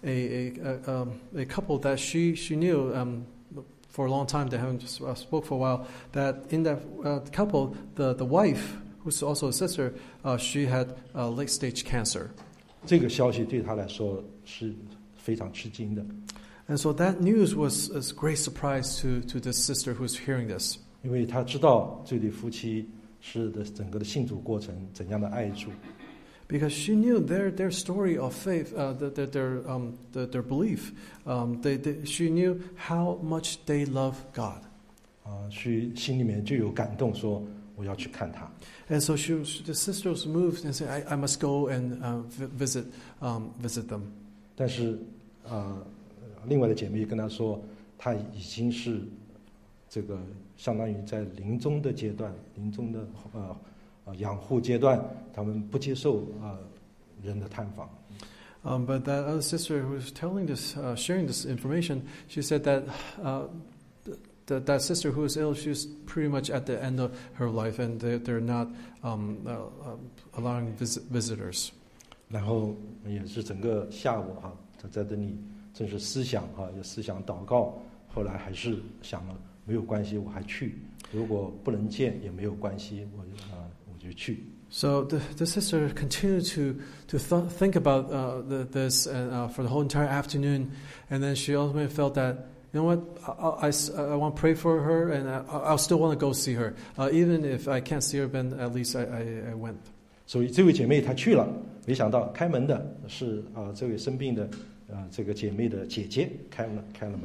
a couple that she knew for a long time, they haven't spoke for a while, that in that couple, the wife, who's also a sister, she had late-stage cancer. 这个消息对她来说是非常吃惊的。 And so that news was a great surprise to this sister who's hearing this. 因为她知道这对夫妻是的整个的信主过程怎样的爱主。 Because she knew their story of faith, their belief. She knew how much they love God. 心里面就有感动，说我要去看他。 And so the sister was moved and said, "I must go and visit them." 但是另外的姐妹跟她说，她已经是这个相当于在临终的阶段，临终的养护阶段，他们不接受人的探访。 But that other sister who was telling this, sharing this information, she said that that sister who was ill, she was pretty much at the end of her life, and they're not allowing visitors. 然后也是整个下午在这里正是思想也思想祷告，后来还是想了没有关系，我还去，如果不能见也没有关系，我就去。 So the sister continued to think about this for the whole entire afternoon, and then she ultimately felt that, you know what, I want to pray for her, and I'll still want to go see her, even if I can't see her. Then at least I went. 所以这位姐妹她去了，没想到开门的是这位生病的这个姐妹的姐姐开了门。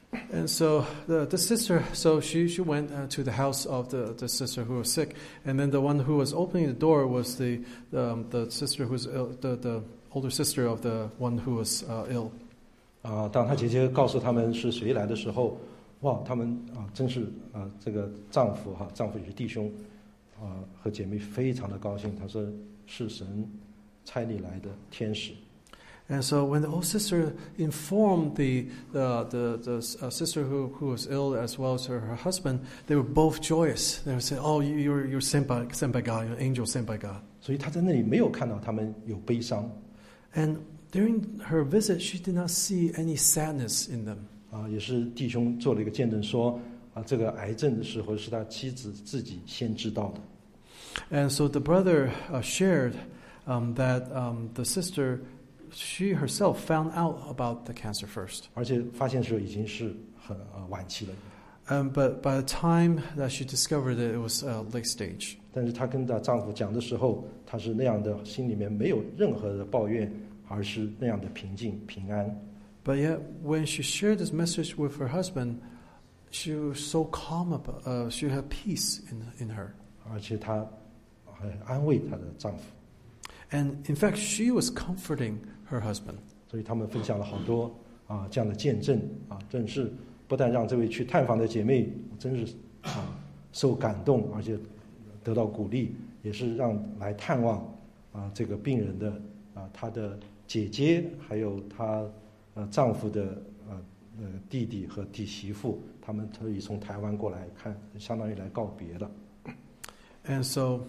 And so the sister, so she went to the house of the sister who was sick, and then the one who was opening the door was the sister who's ill, the older sister of the one who was ill. 当他姐姐告诉他们是谁来的时候，哇，他们真是这个丈夫也是弟兄和姐妹非常的高兴，他说是神差你来的天使。 And so when the old sister informed the sister who was ill as well as her husband, they were both joyous. They would say, "Oh, you're sent by God, you're an angel sent by God." 所以他在那里没有看到他们有悲伤。 And during her visit, she did not see any sadness in them. 也是弟兄做了一个见证说，这个癌症的时候是他妻子自己先知道的。 And so the brother shared that the sister, she herself found out about the cancer first. 而且发现的时候已经是很晚期了。 But by the time that she discovered it was late stage. 但是她跟她丈夫讲的时候，她是那样的，心里面没有任何的抱怨，而是那样的平静平安。 But yet, when she shared this message with her husband, she was so calm about. She had peace in her. 而且她很安慰她的丈夫。 And in fact, she was comforting her husband. 所以他们分享了好多这样的见证真是不但让这位去探访的姐妹真是受感动，而且得到鼓励，也是让来探望这个病人的她的姐姐，还有她丈夫的弟弟和弟媳妇，他们特意从台湾过来看，相当于来告别了。 And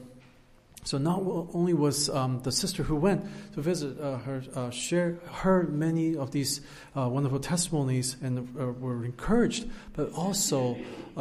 so not only was the sister who went to visit heard many of these wonderful testimonies and were encouraged, but also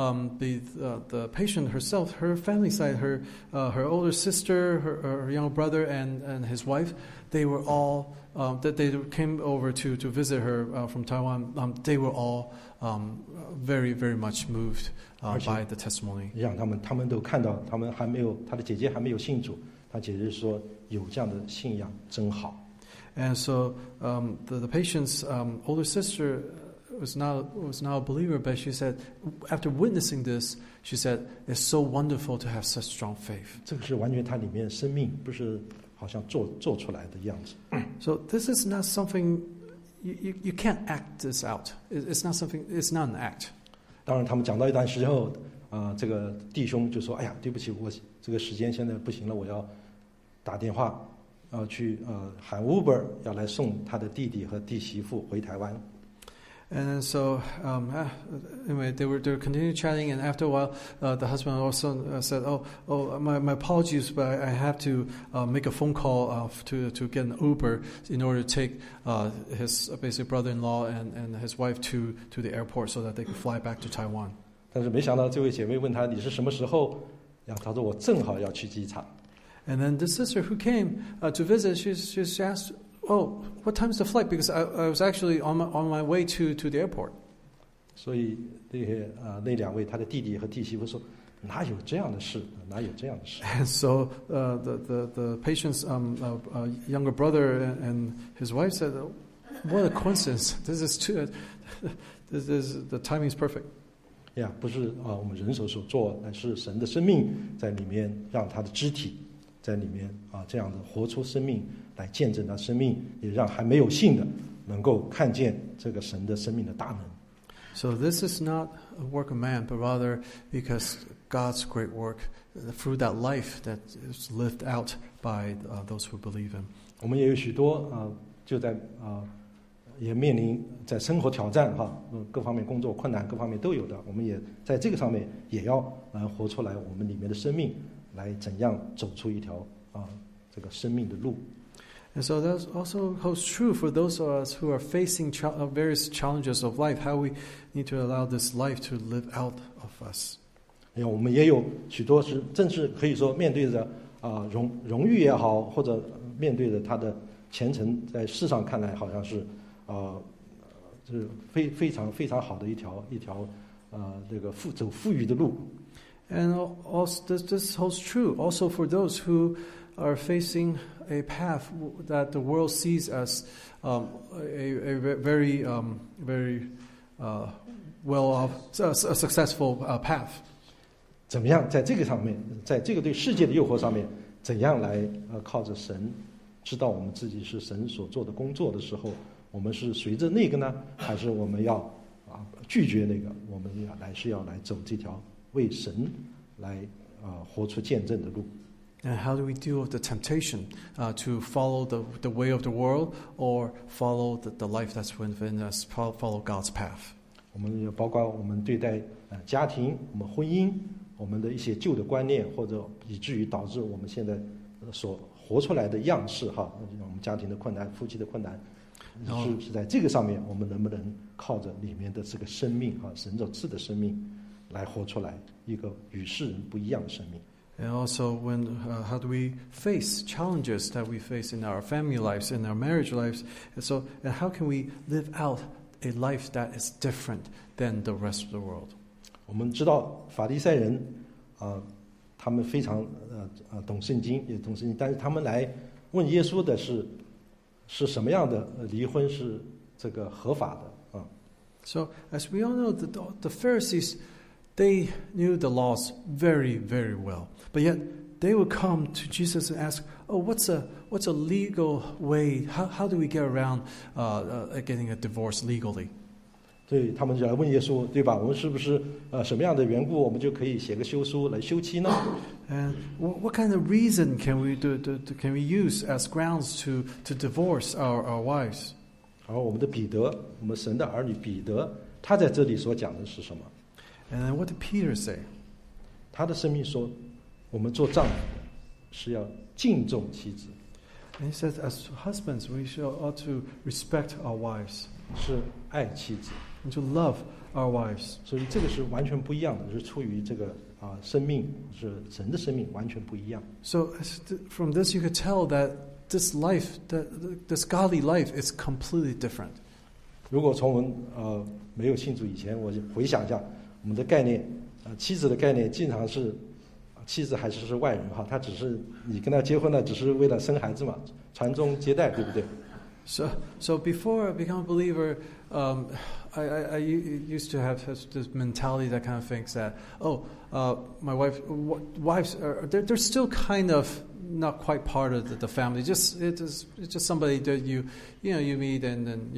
the patient herself, her family side, her older sister, her younger brother, and his wife, they were all that they came over to visit her from Taiwan. They were all very, very much moved by the testimony. 让他们都看到，他的姐姐还没有信主，她姐姐说有这样的信仰真好。 And so the patient's older sister was now a believer, but she said after witnessing this, she said it's so wonderful to have such strong faith. 这个是完全她里面生命不是好像做出来的样子。 So this is not something you can't act this out. It's not something. It's not an act. 当然，他们讲到一段时间后，这个弟兄就说：“哎呀，对不起，我这个时间现在不行了，我要打电话，去喊 Uber 要来送他的弟弟和弟媳妇回台湾。” And so anyway, they were continuing chatting, and after a while, the husband also said, "Oh, my apologies, but I have to make a phone call to get an Uber in order to take his basic brother-in-law and his wife to the airport so that they could fly back to Taiwan." 但是没想到，这位姐妹问他：“你是什么时候？”他说：“我正好要去机场。” And then the sister who came to visit, she asked, "Oh, what time is the flight?" Because I was actually on my way to the airport. 所以那两位他的弟弟和弟媳妇说：“哪有这样的事？哪有这样的事？” And so the patient's younger brother and his wife said, "What a coincidence! This is the timing is perfect." 不是我们人手所做，乃是神的生命在里面，让他的肢体在里面这样的活出生命来见证他生命，也让还没有信的能够看见这个神的生命的大能。 So this is not a work of man, but rather because God's great work through that life that is lived out by those who believe Him. 我们也有许多就在也面临在生活挑战各方面工作困难各方面都有的，我们也在这个上面也要活出来我们里面的生命，来怎样走出一条这个生命的路。 And so that also holds true for those of us who are facing various challenges of life, how we need to allow this life to live out of us. 我们也有许多正是可以说面对着荣誉也好，或者面对着他的前程，在世上看来好像是是非常非常好的一条这个走富裕的路。 And also this holds true also for those who are facing a path that the world sees as a very a successful path. 怎么样在这个上面，在这个对世界的诱惑上面，怎样来靠着神，知道我们自己是神所做的工作的时候，我们是随着那个呢，还是我们要拒绝那个？我们要来走这条为神来活出见证的路。 And how do we deal with the temptation to follow the way of the world or follow the life that's within us, follow God's path? 我们也包括我们对待家庭、我们婚姻、我们的一些旧的观念，或者以至于导致我们现在所活出来的样式哈，我们家庭的困难、夫妻的困难，是在这个上面，我们能不能靠着里面的这个生命哈，神所赐的生命，来活出来一个与世人不一样的生命？ And also, how do we face challenges that we face in our family lives, in our marriage lives? And how can we live out a life that is different than the rest of the world? 我们知道法利赛人他们非常懂圣经，也懂圣经，但是他们来问耶稣的是什么样的离婚是这个合法的啊？ So, as we all know, the Pharisees, they knew the laws very, very well. But yet, they would come to Jesus and ask, "Oh, what's a legal way? How do we get around getting a divorce legally?" 对，他们就来问耶稣，对吧？我们是不是什么样的缘故，我们就可以写个休书来休妻呢？ And what kind of reason can we can we use as grounds to divorce our wives? 而我们的彼得，我们神的儿女彼得，他在这里所讲的是什么？ And then what did Peter say? 他的生命说，我们做丈夫的是要敬重妻子， And he says, as husbands, we ought to respect our wives 是爱妻子。 and to love our wives. 所以这个是完全不一样的，是出于这个生命是神的生命完全不一样。 So from this, you could tell that this life, this godly life, is completely different. 如果从我们没有信主以前，我就回想一下我们的概念，妻子的概念经常是妻子还是外人哈，他只是你跟他结婚了，只是为了生孩子嘛，传宗接代，对不对？ So before I became a believer, I used to have this mentality that kind of thinks that, my wives they're still kind of not quite part of the family. It's just somebody that you meet and then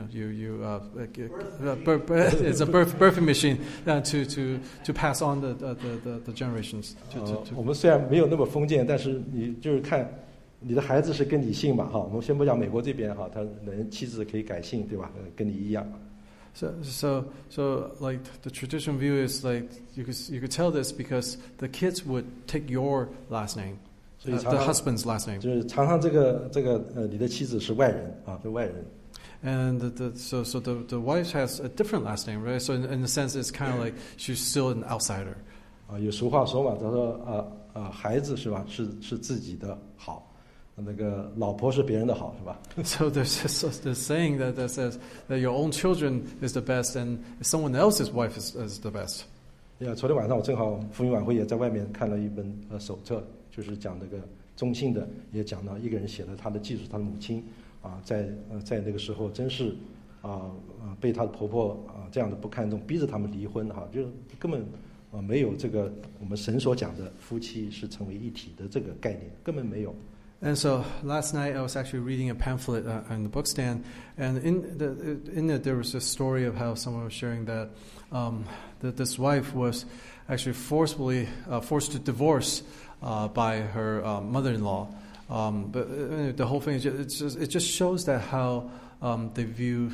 it's a birthing machine to pass on the generations. 我们虽然没有那么封建，但是你就是看。你的孩子是跟你姓嘛？哈，我们先不讲美国这边哈，他人妻子可以改姓，对吧？跟你一样。 So like the traditional view is like you could tell this because the kids would take your last name, the husband's last name. 就是常常这个你的妻子是外人啊，是外人。 And so the wife has a different last name, right? So in a sense, it's kind of like she's still an outsider. 有俗话说嘛，他说孩子是吧？是自己的好。那个老婆是别人的好，是吧？ So there's saying that says that your own children is the best and someone else's wife is the best. 昨天晚上我正好福音晚会也在外面看了一本手册，就是讲那个中性的，也讲到一个人写了他的记述，他的母亲在那个时候真是被她的婆婆这样的不看重，逼着他们离婚哈，就是根本没有这个我们神所讲的夫妻是成为一体的这个概念，根本没有。 And so last night I was actually reading a pamphlet on the book stand, and in it there was a story of how someone was sharing that that this wife was actually forced to divorce by her mother-in-law. But the whole thing it just shows that how they view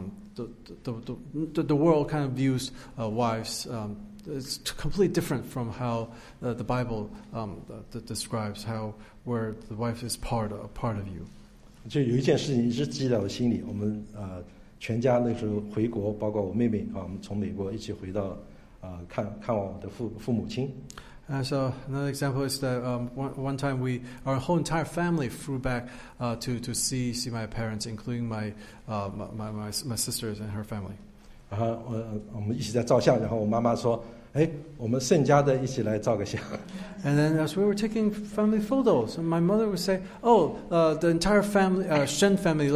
the world kind of views wives. It's completely different from how the Bible describes where the wife is part of you. 就有一件事情一直记在我心里，我们全家那时候回国，包括我妹妹我们从美国一起回到看望我的父母亲。 So another example is that one time our whole entire family flew back to see my parents, including my sisters and her family. 我们一起在照相，然后我妈妈说哎，我们盛家的一起来照个相。 And then as we were taking family photos, my mother would say, "Oh, the entire family, Shen family.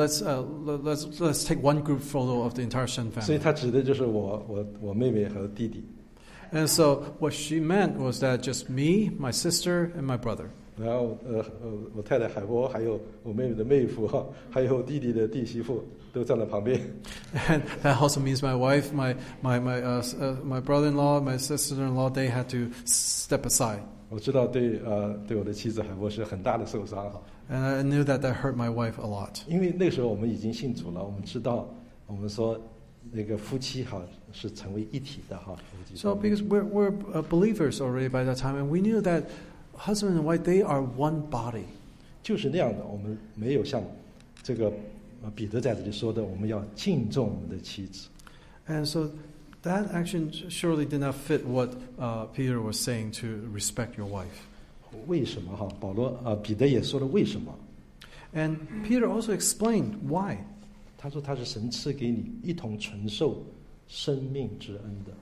Let's take one group photo of the entire Shen 所以 family." 他指的就是我妹妹和弟弟。 And so what she meant was that just me, my sister, and my brother. 然后我太太海波，还有我妹妹的妹夫，还有弟弟的弟媳妇都站在旁边。 And that also means my wife, my brother-in-law, my sister-in-law, they had to step aside. 我知道对我的妻子海波是很大的受伤哈， And I knew that hurt my wife a lot. 因为那个时候我们已经信主了，我们知道我们说那个夫妻哈是成为一体的哈。 So because we're believers already by that time, and we knew that husband and wife, they are one body. 就是那样的，我们没有像这个彼得在这里说的，我们要敬重我们的妻子。 And so that action surely did not fit what Peter was saying to respect your wife. 为什么哈？彼得也说了为什么？ And Peter also explained why. 他说他是神赐给你一同承受生命之恩的。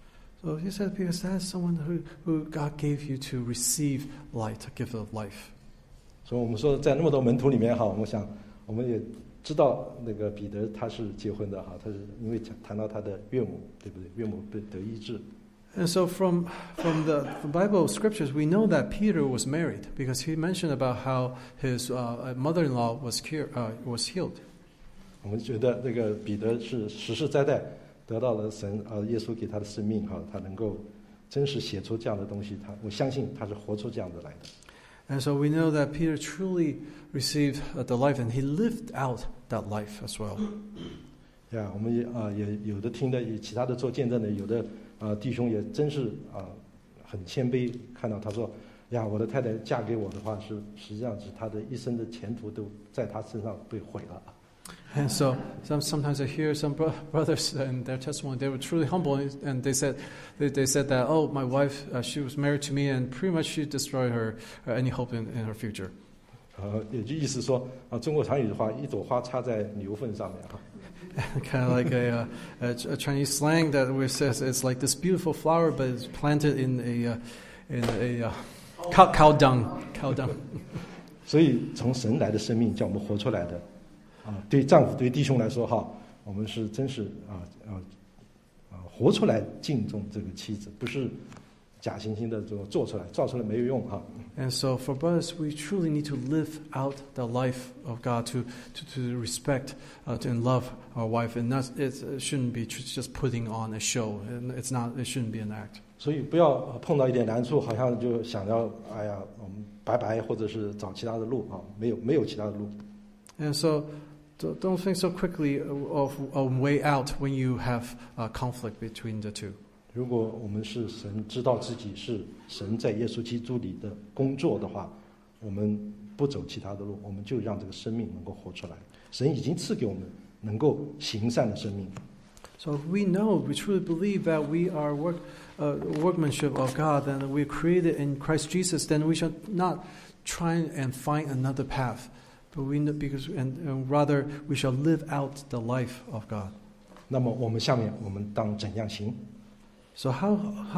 So he said, because that's someone who God gave you to receive light, a gift of life. 所以我们说，在那么多门徒里面哈，我想我们也知道那个彼得他是结婚的哈，他是因为谈到他的岳母，对不对？岳母得医治。 And so from the Bible scriptures, we know that Peter was married because he mentioned about how his mother-in-law was healed. 我们觉得这个彼得是实实在在得到了神耶稣给他的生命哈，他能够真实写出这样的东西，我相信他是活出这样的来的。 And so we know that Peter truly received the life, and he lived out that life as well. 呀，我们也有的听的，也其他的做见证的，有的弟兄也真是很谦卑，看到他说呀，我的太太嫁给我的话，实际上是他的一生的前途都在他身上被毁了。 And so sometimes I hear some brothers in their testimony, they were truly humble, and they said that, oh, my wife, she was married to me, and pretty much she destroyed her any hope in her future. 也就意思说中国常语的话，一朵花插在牛粪上面哈。 Kind of like a Chinese slang that says it's like this beautiful flower, but it's planted in a cow dung. 所以从神来的生命叫我们活出来的对丈夫对弟兄来说哈，我们是真是活出来敬重这个妻子，不是假惺惺的做出来，造出来没有用哈。 And so for us, we truly need to live out the life of God to respect and love our wife, and it shouldn't be just putting on a show, and it shouldn't be an act. 所以不要碰到一点难处，好像就想要哎呀，我们拜或者是找其他的路没有其他的路。 And so don't think so quickly of a way out when you have a conflict between the two. 如果我们是神知道自己是神在耶稣基督里的工作的话，我们不走其他的路，我们就让这个生命能够活出来。神已经赐给我们能够行善的生命。 So if we truly believe that we are workmanship of God, and we're created in Christ Jesus, then we should not try and find another path, but and rather we shall live out the life of God. 那么我们下面我们当怎样行？ So how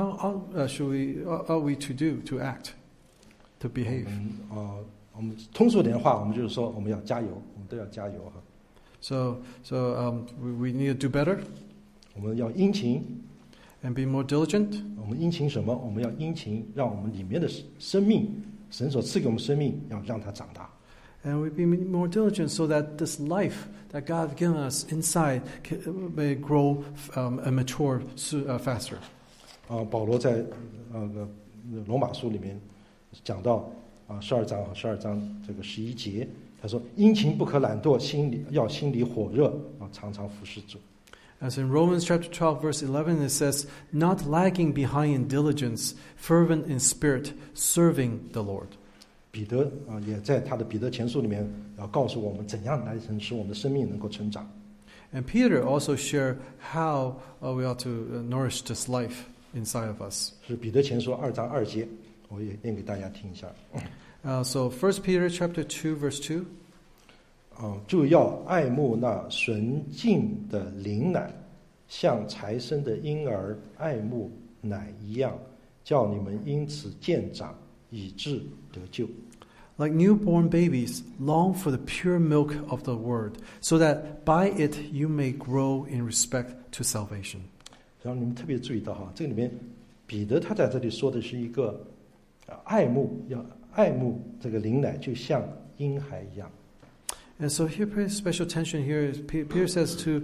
are we to do to act, to behave? 我们通俗点的话，我们就是说我们要加油，我们都要加油哈。 So we need to do better. 我们要殷勤 and be more diligent. 我们殷勤什么？我们要殷勤，让我们里面的生命，神所赐给我们生命，要让它长大。 And we be more diligent so that this life that God has given us inside may grow and mature faster. 保罗在罗马书里面讲到12章这个11节，他说：“殷勤不可懒惰，心里火热常常服侍主。” As in Romans chapter 12, verse 11, it says, "Not lagging behind in diligence, fervent in spirit, serving the Lord." 彼得也在他的彼得前书里面要告诉我们怎样来使我们的生命能够成长。 And Peter also shared how we ought to nourish this life inside of us. 是彼得前书2章2节，我也念给大家听一下。 So 1 Peter chapter 2, verse 2. 就要爱慕那纯净的灵奶，像才生的婴儿爱慕奶一样，叫你们因此渐长，以致得救。 Like newborn babies, long for the pure milk of the word, so that by it you may grow in respect to salvation. 然后你们特别注意到哈，这个里面彼得他在这里说的是一个爱慕，要爱慕这个灵奶，就像婴孩一样。 And so here, pay special attention here. Peter says to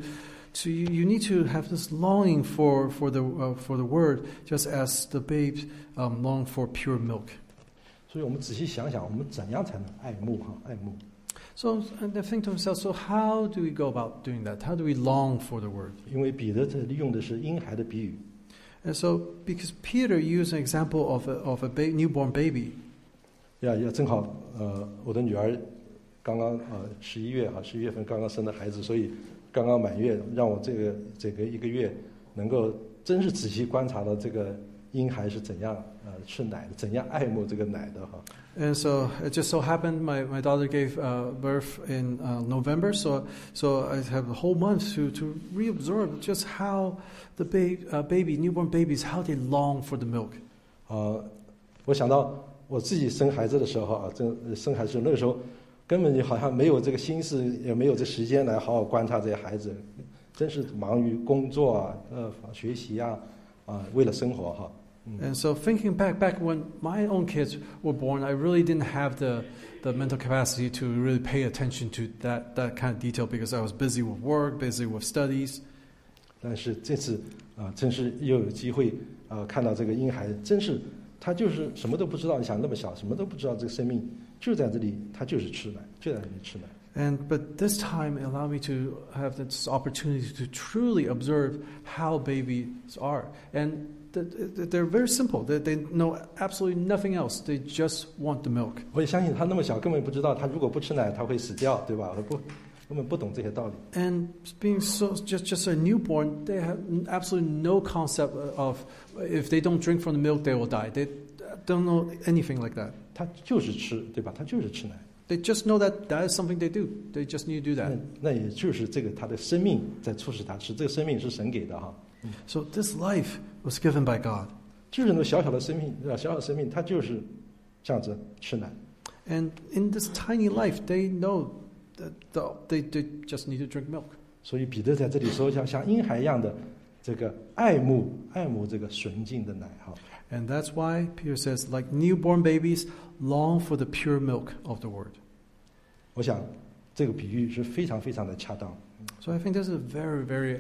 you need to have this longing for the word, just as the babes long for pure milk. 所以我们仔细想想，我们怎样才能爱慕哈？爱慕。 So and they think to themselves, so how do we go about doing that? How do we long for the word? 因为彼得这里用的是婴孩的比喻。 And so because Peter used an example of a newborn baby. 呀，正好我的女儿刚刚11月份刚刚生的孩子，所以刚刚满月，让我这个一个月能够真是仔细观察到这个婴孩是怎样吃奶的，怎样爱慕这个奶的哈。 And so it just so happened my daughter gave birth in November, so I have a whole month to reabsorb just how the newborn babies, how they long for the milk. 我想到我自己生孩子的时候啊，生孩子那个时候根本就好像没有这个心思，也没有这时间来好好观察这些孩子，真是忙于工作啊、学习啊，为了生活哈。 And so thinking back when my own kids were born, I really didn't have the mental capacity to really pay attention to that kind of detail because I was busy with work, busy with studies. 但是这次真是又有机会看到这个婴孩，真是他就是什么都不知道，你想那么小什么都不知道，这个生命就在这里，他就是吃奶，就在这里吃奶。 But this time it allowed me to have this opportunity to truly observe how babies are. And they're very simple. They know absolutely nothing else. They just want the milk. 我也相信他那么小，根本不知道他如果不吃奶他会死掉，对吧？根本不懂这些道理。 And being so just a newborn, they have absolutely no concept of if they don't drink from the milk, they will die. They don't know anything like that. 他就是吃，对吧？他就是吃奶。 They just know that is something they do. They just need to do that. 那也就是这个他的生命在促使他吃，这个生命是神给的哈。 So this life was given by God. 就是那小小的生命，他就是这样子吃奶。 And in this tiny life, they know that they just need to drink milk. 所以彼得在这里说，要像婴孩一样的这个爱慕这个纯净的奶哈。 And that's why Peter says, like newborn babies, long for the pure milk of the word. 我想这个比喻是非常非常的恰当。 So I think this is a very, very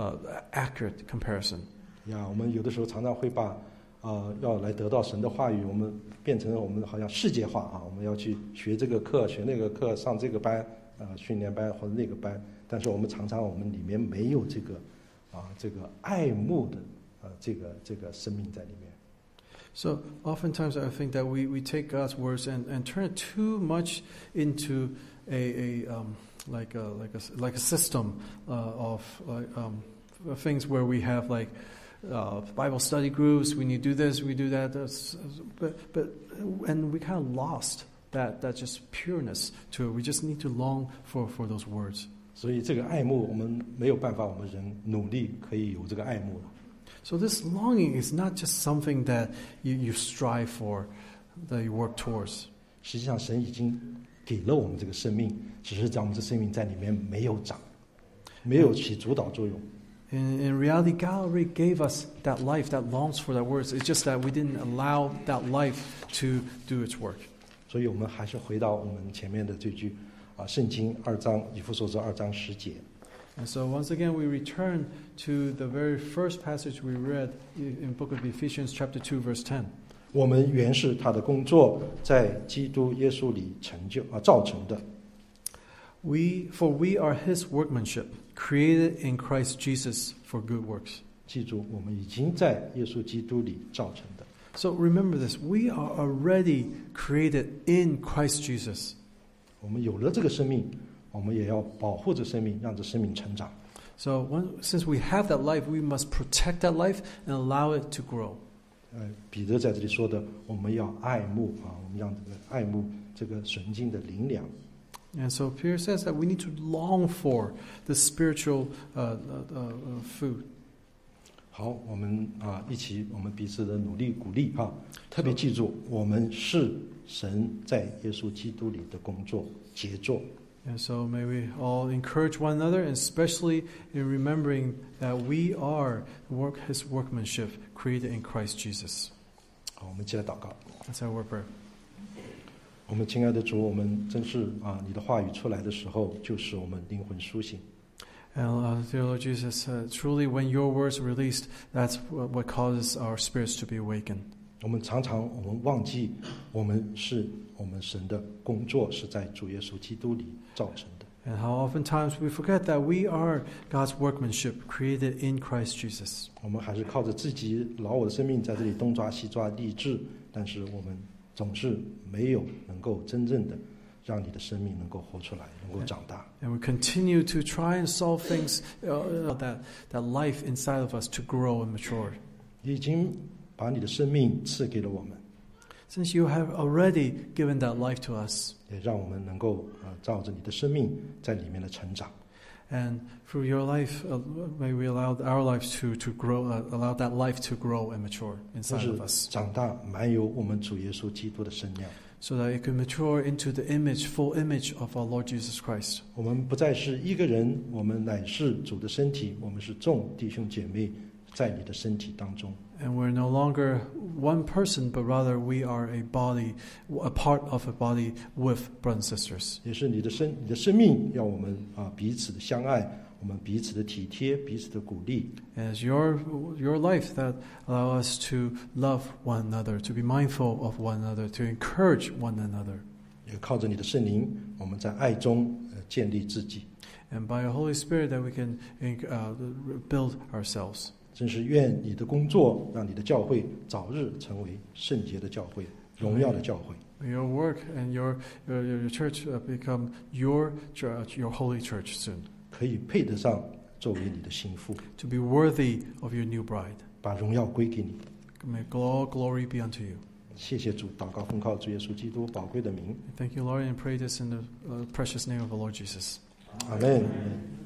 accurate comparison. 呀，我们有的时候常常会把要来得到神的话语，我们变成我们好像世界化啊，我们要去学这个课、学那个课、上这个班训练班或者那个班，但是我们常常我们里面没有这个爱慕的这个生命在里面。 So oftentimes I think that we take God's words and turn it too much into like a system of things where we have like Bible study groups. We need to do this, we do that. And we kind of lost that just pureness to it. We just need to long for those words. 所以这个爱慕，我们没有办法，我们人努力可以有这个爱慕了。 So this longing is not just something that you strive for, that you work towards. 实际上，神已经给了我们这个生命，只是在我们这生命在里面没有长，没有起主导作用。 In reality, God already gave us that life that longs for that words. It's just that we didn't allow that life to do its work. 所以我们还是回到我们前面的这句圣经2章以弗所书2章10节。 And so once again, we return to the very first passage we read in book of Ephesians chapter 2, verse 10. 我们原是他的工作，在基督耶稣里造成的。 For we are His workmanship, created in Christ Jesus for good works. 记住，我们已经在耶稣基督里造成的。 So remember this: we are already created in Christ Jesus. 我们有了这个生命，我们也要保护这生命，让这生命成长。 So since we have that life, we must protect that life and allow it to grow. 彼得在这里说的，我们要爱慕我们让这个爱慕这个纯净的灵粮。 And so Peter says that we need to long for the spiritual food. 好，我们一起，我们彼此的努力鼓励哈，特别记住，我们是神在耶稣基督里的工作杰作。 And so may we all encourage one another, and especially in remembering that we are His workmanship created in Christ Jesus. 好，我们一起来祷告。 That's our prayer. 我们亲爱的主，我们真是你的话语出来的时候，就使我们灵魂苏醒。 And dear Lord Jesus, truly when your words are released, that's what causes our spirits to be awakened. 我们忘记我们神的工作是在主耶稣基督里造成的。 And how oftentimes we forget that we are God's workmanship created in Christ Jesus. 我们还是靠着自己老我的生命在这里东抓西抓立志，但是我们总是没有能够真正的让你的生命能够活出来，能够长大。 And we continue to try and solve things that life inside of us to grow and mature. 你已经把你的生命赐给了我们， Since you have already given that life to us, 也让我们能够照着你的生命在里面的成长。 and through your life, may we allow our lives to grow, allow that life to grow and mature 就 inside 是 of us, 长大满有我们主耶稣基督的身量。 so that it can mature into the full image of our Lord Jesus Christ. 我们不再是一个人，我们乃是主的身体，我们是众弟兄姐妹在你的身体当中。 And we're no longer one person, but rather we are a body, a part of a body with brothers and sisters. 也是你的生命要我们彼此的相爱，我们彼此的体贴，彼此的鼓励。 And it's your life that allow us to love one another, to be mindful of one another, to encourage one another. 也靠着你的圣灵，我们在爱中建立自己。 And by the Holy Spirit that we can build ourselves. 真是愿你的工作让你的教会早日成为圣洁的教会，荣耀的教会。 Your work and your church become your church, your holy church soon. 可以配得上作为你的心腹， To be worthy of your new bride. 把荣耀归给你。 May all glory be unto you. 谢谢主，祷告奉靠主耶稣基督宝贵的名， Thank you, Lord, and pray this in the precious name of the Lord Jesus. 阿门。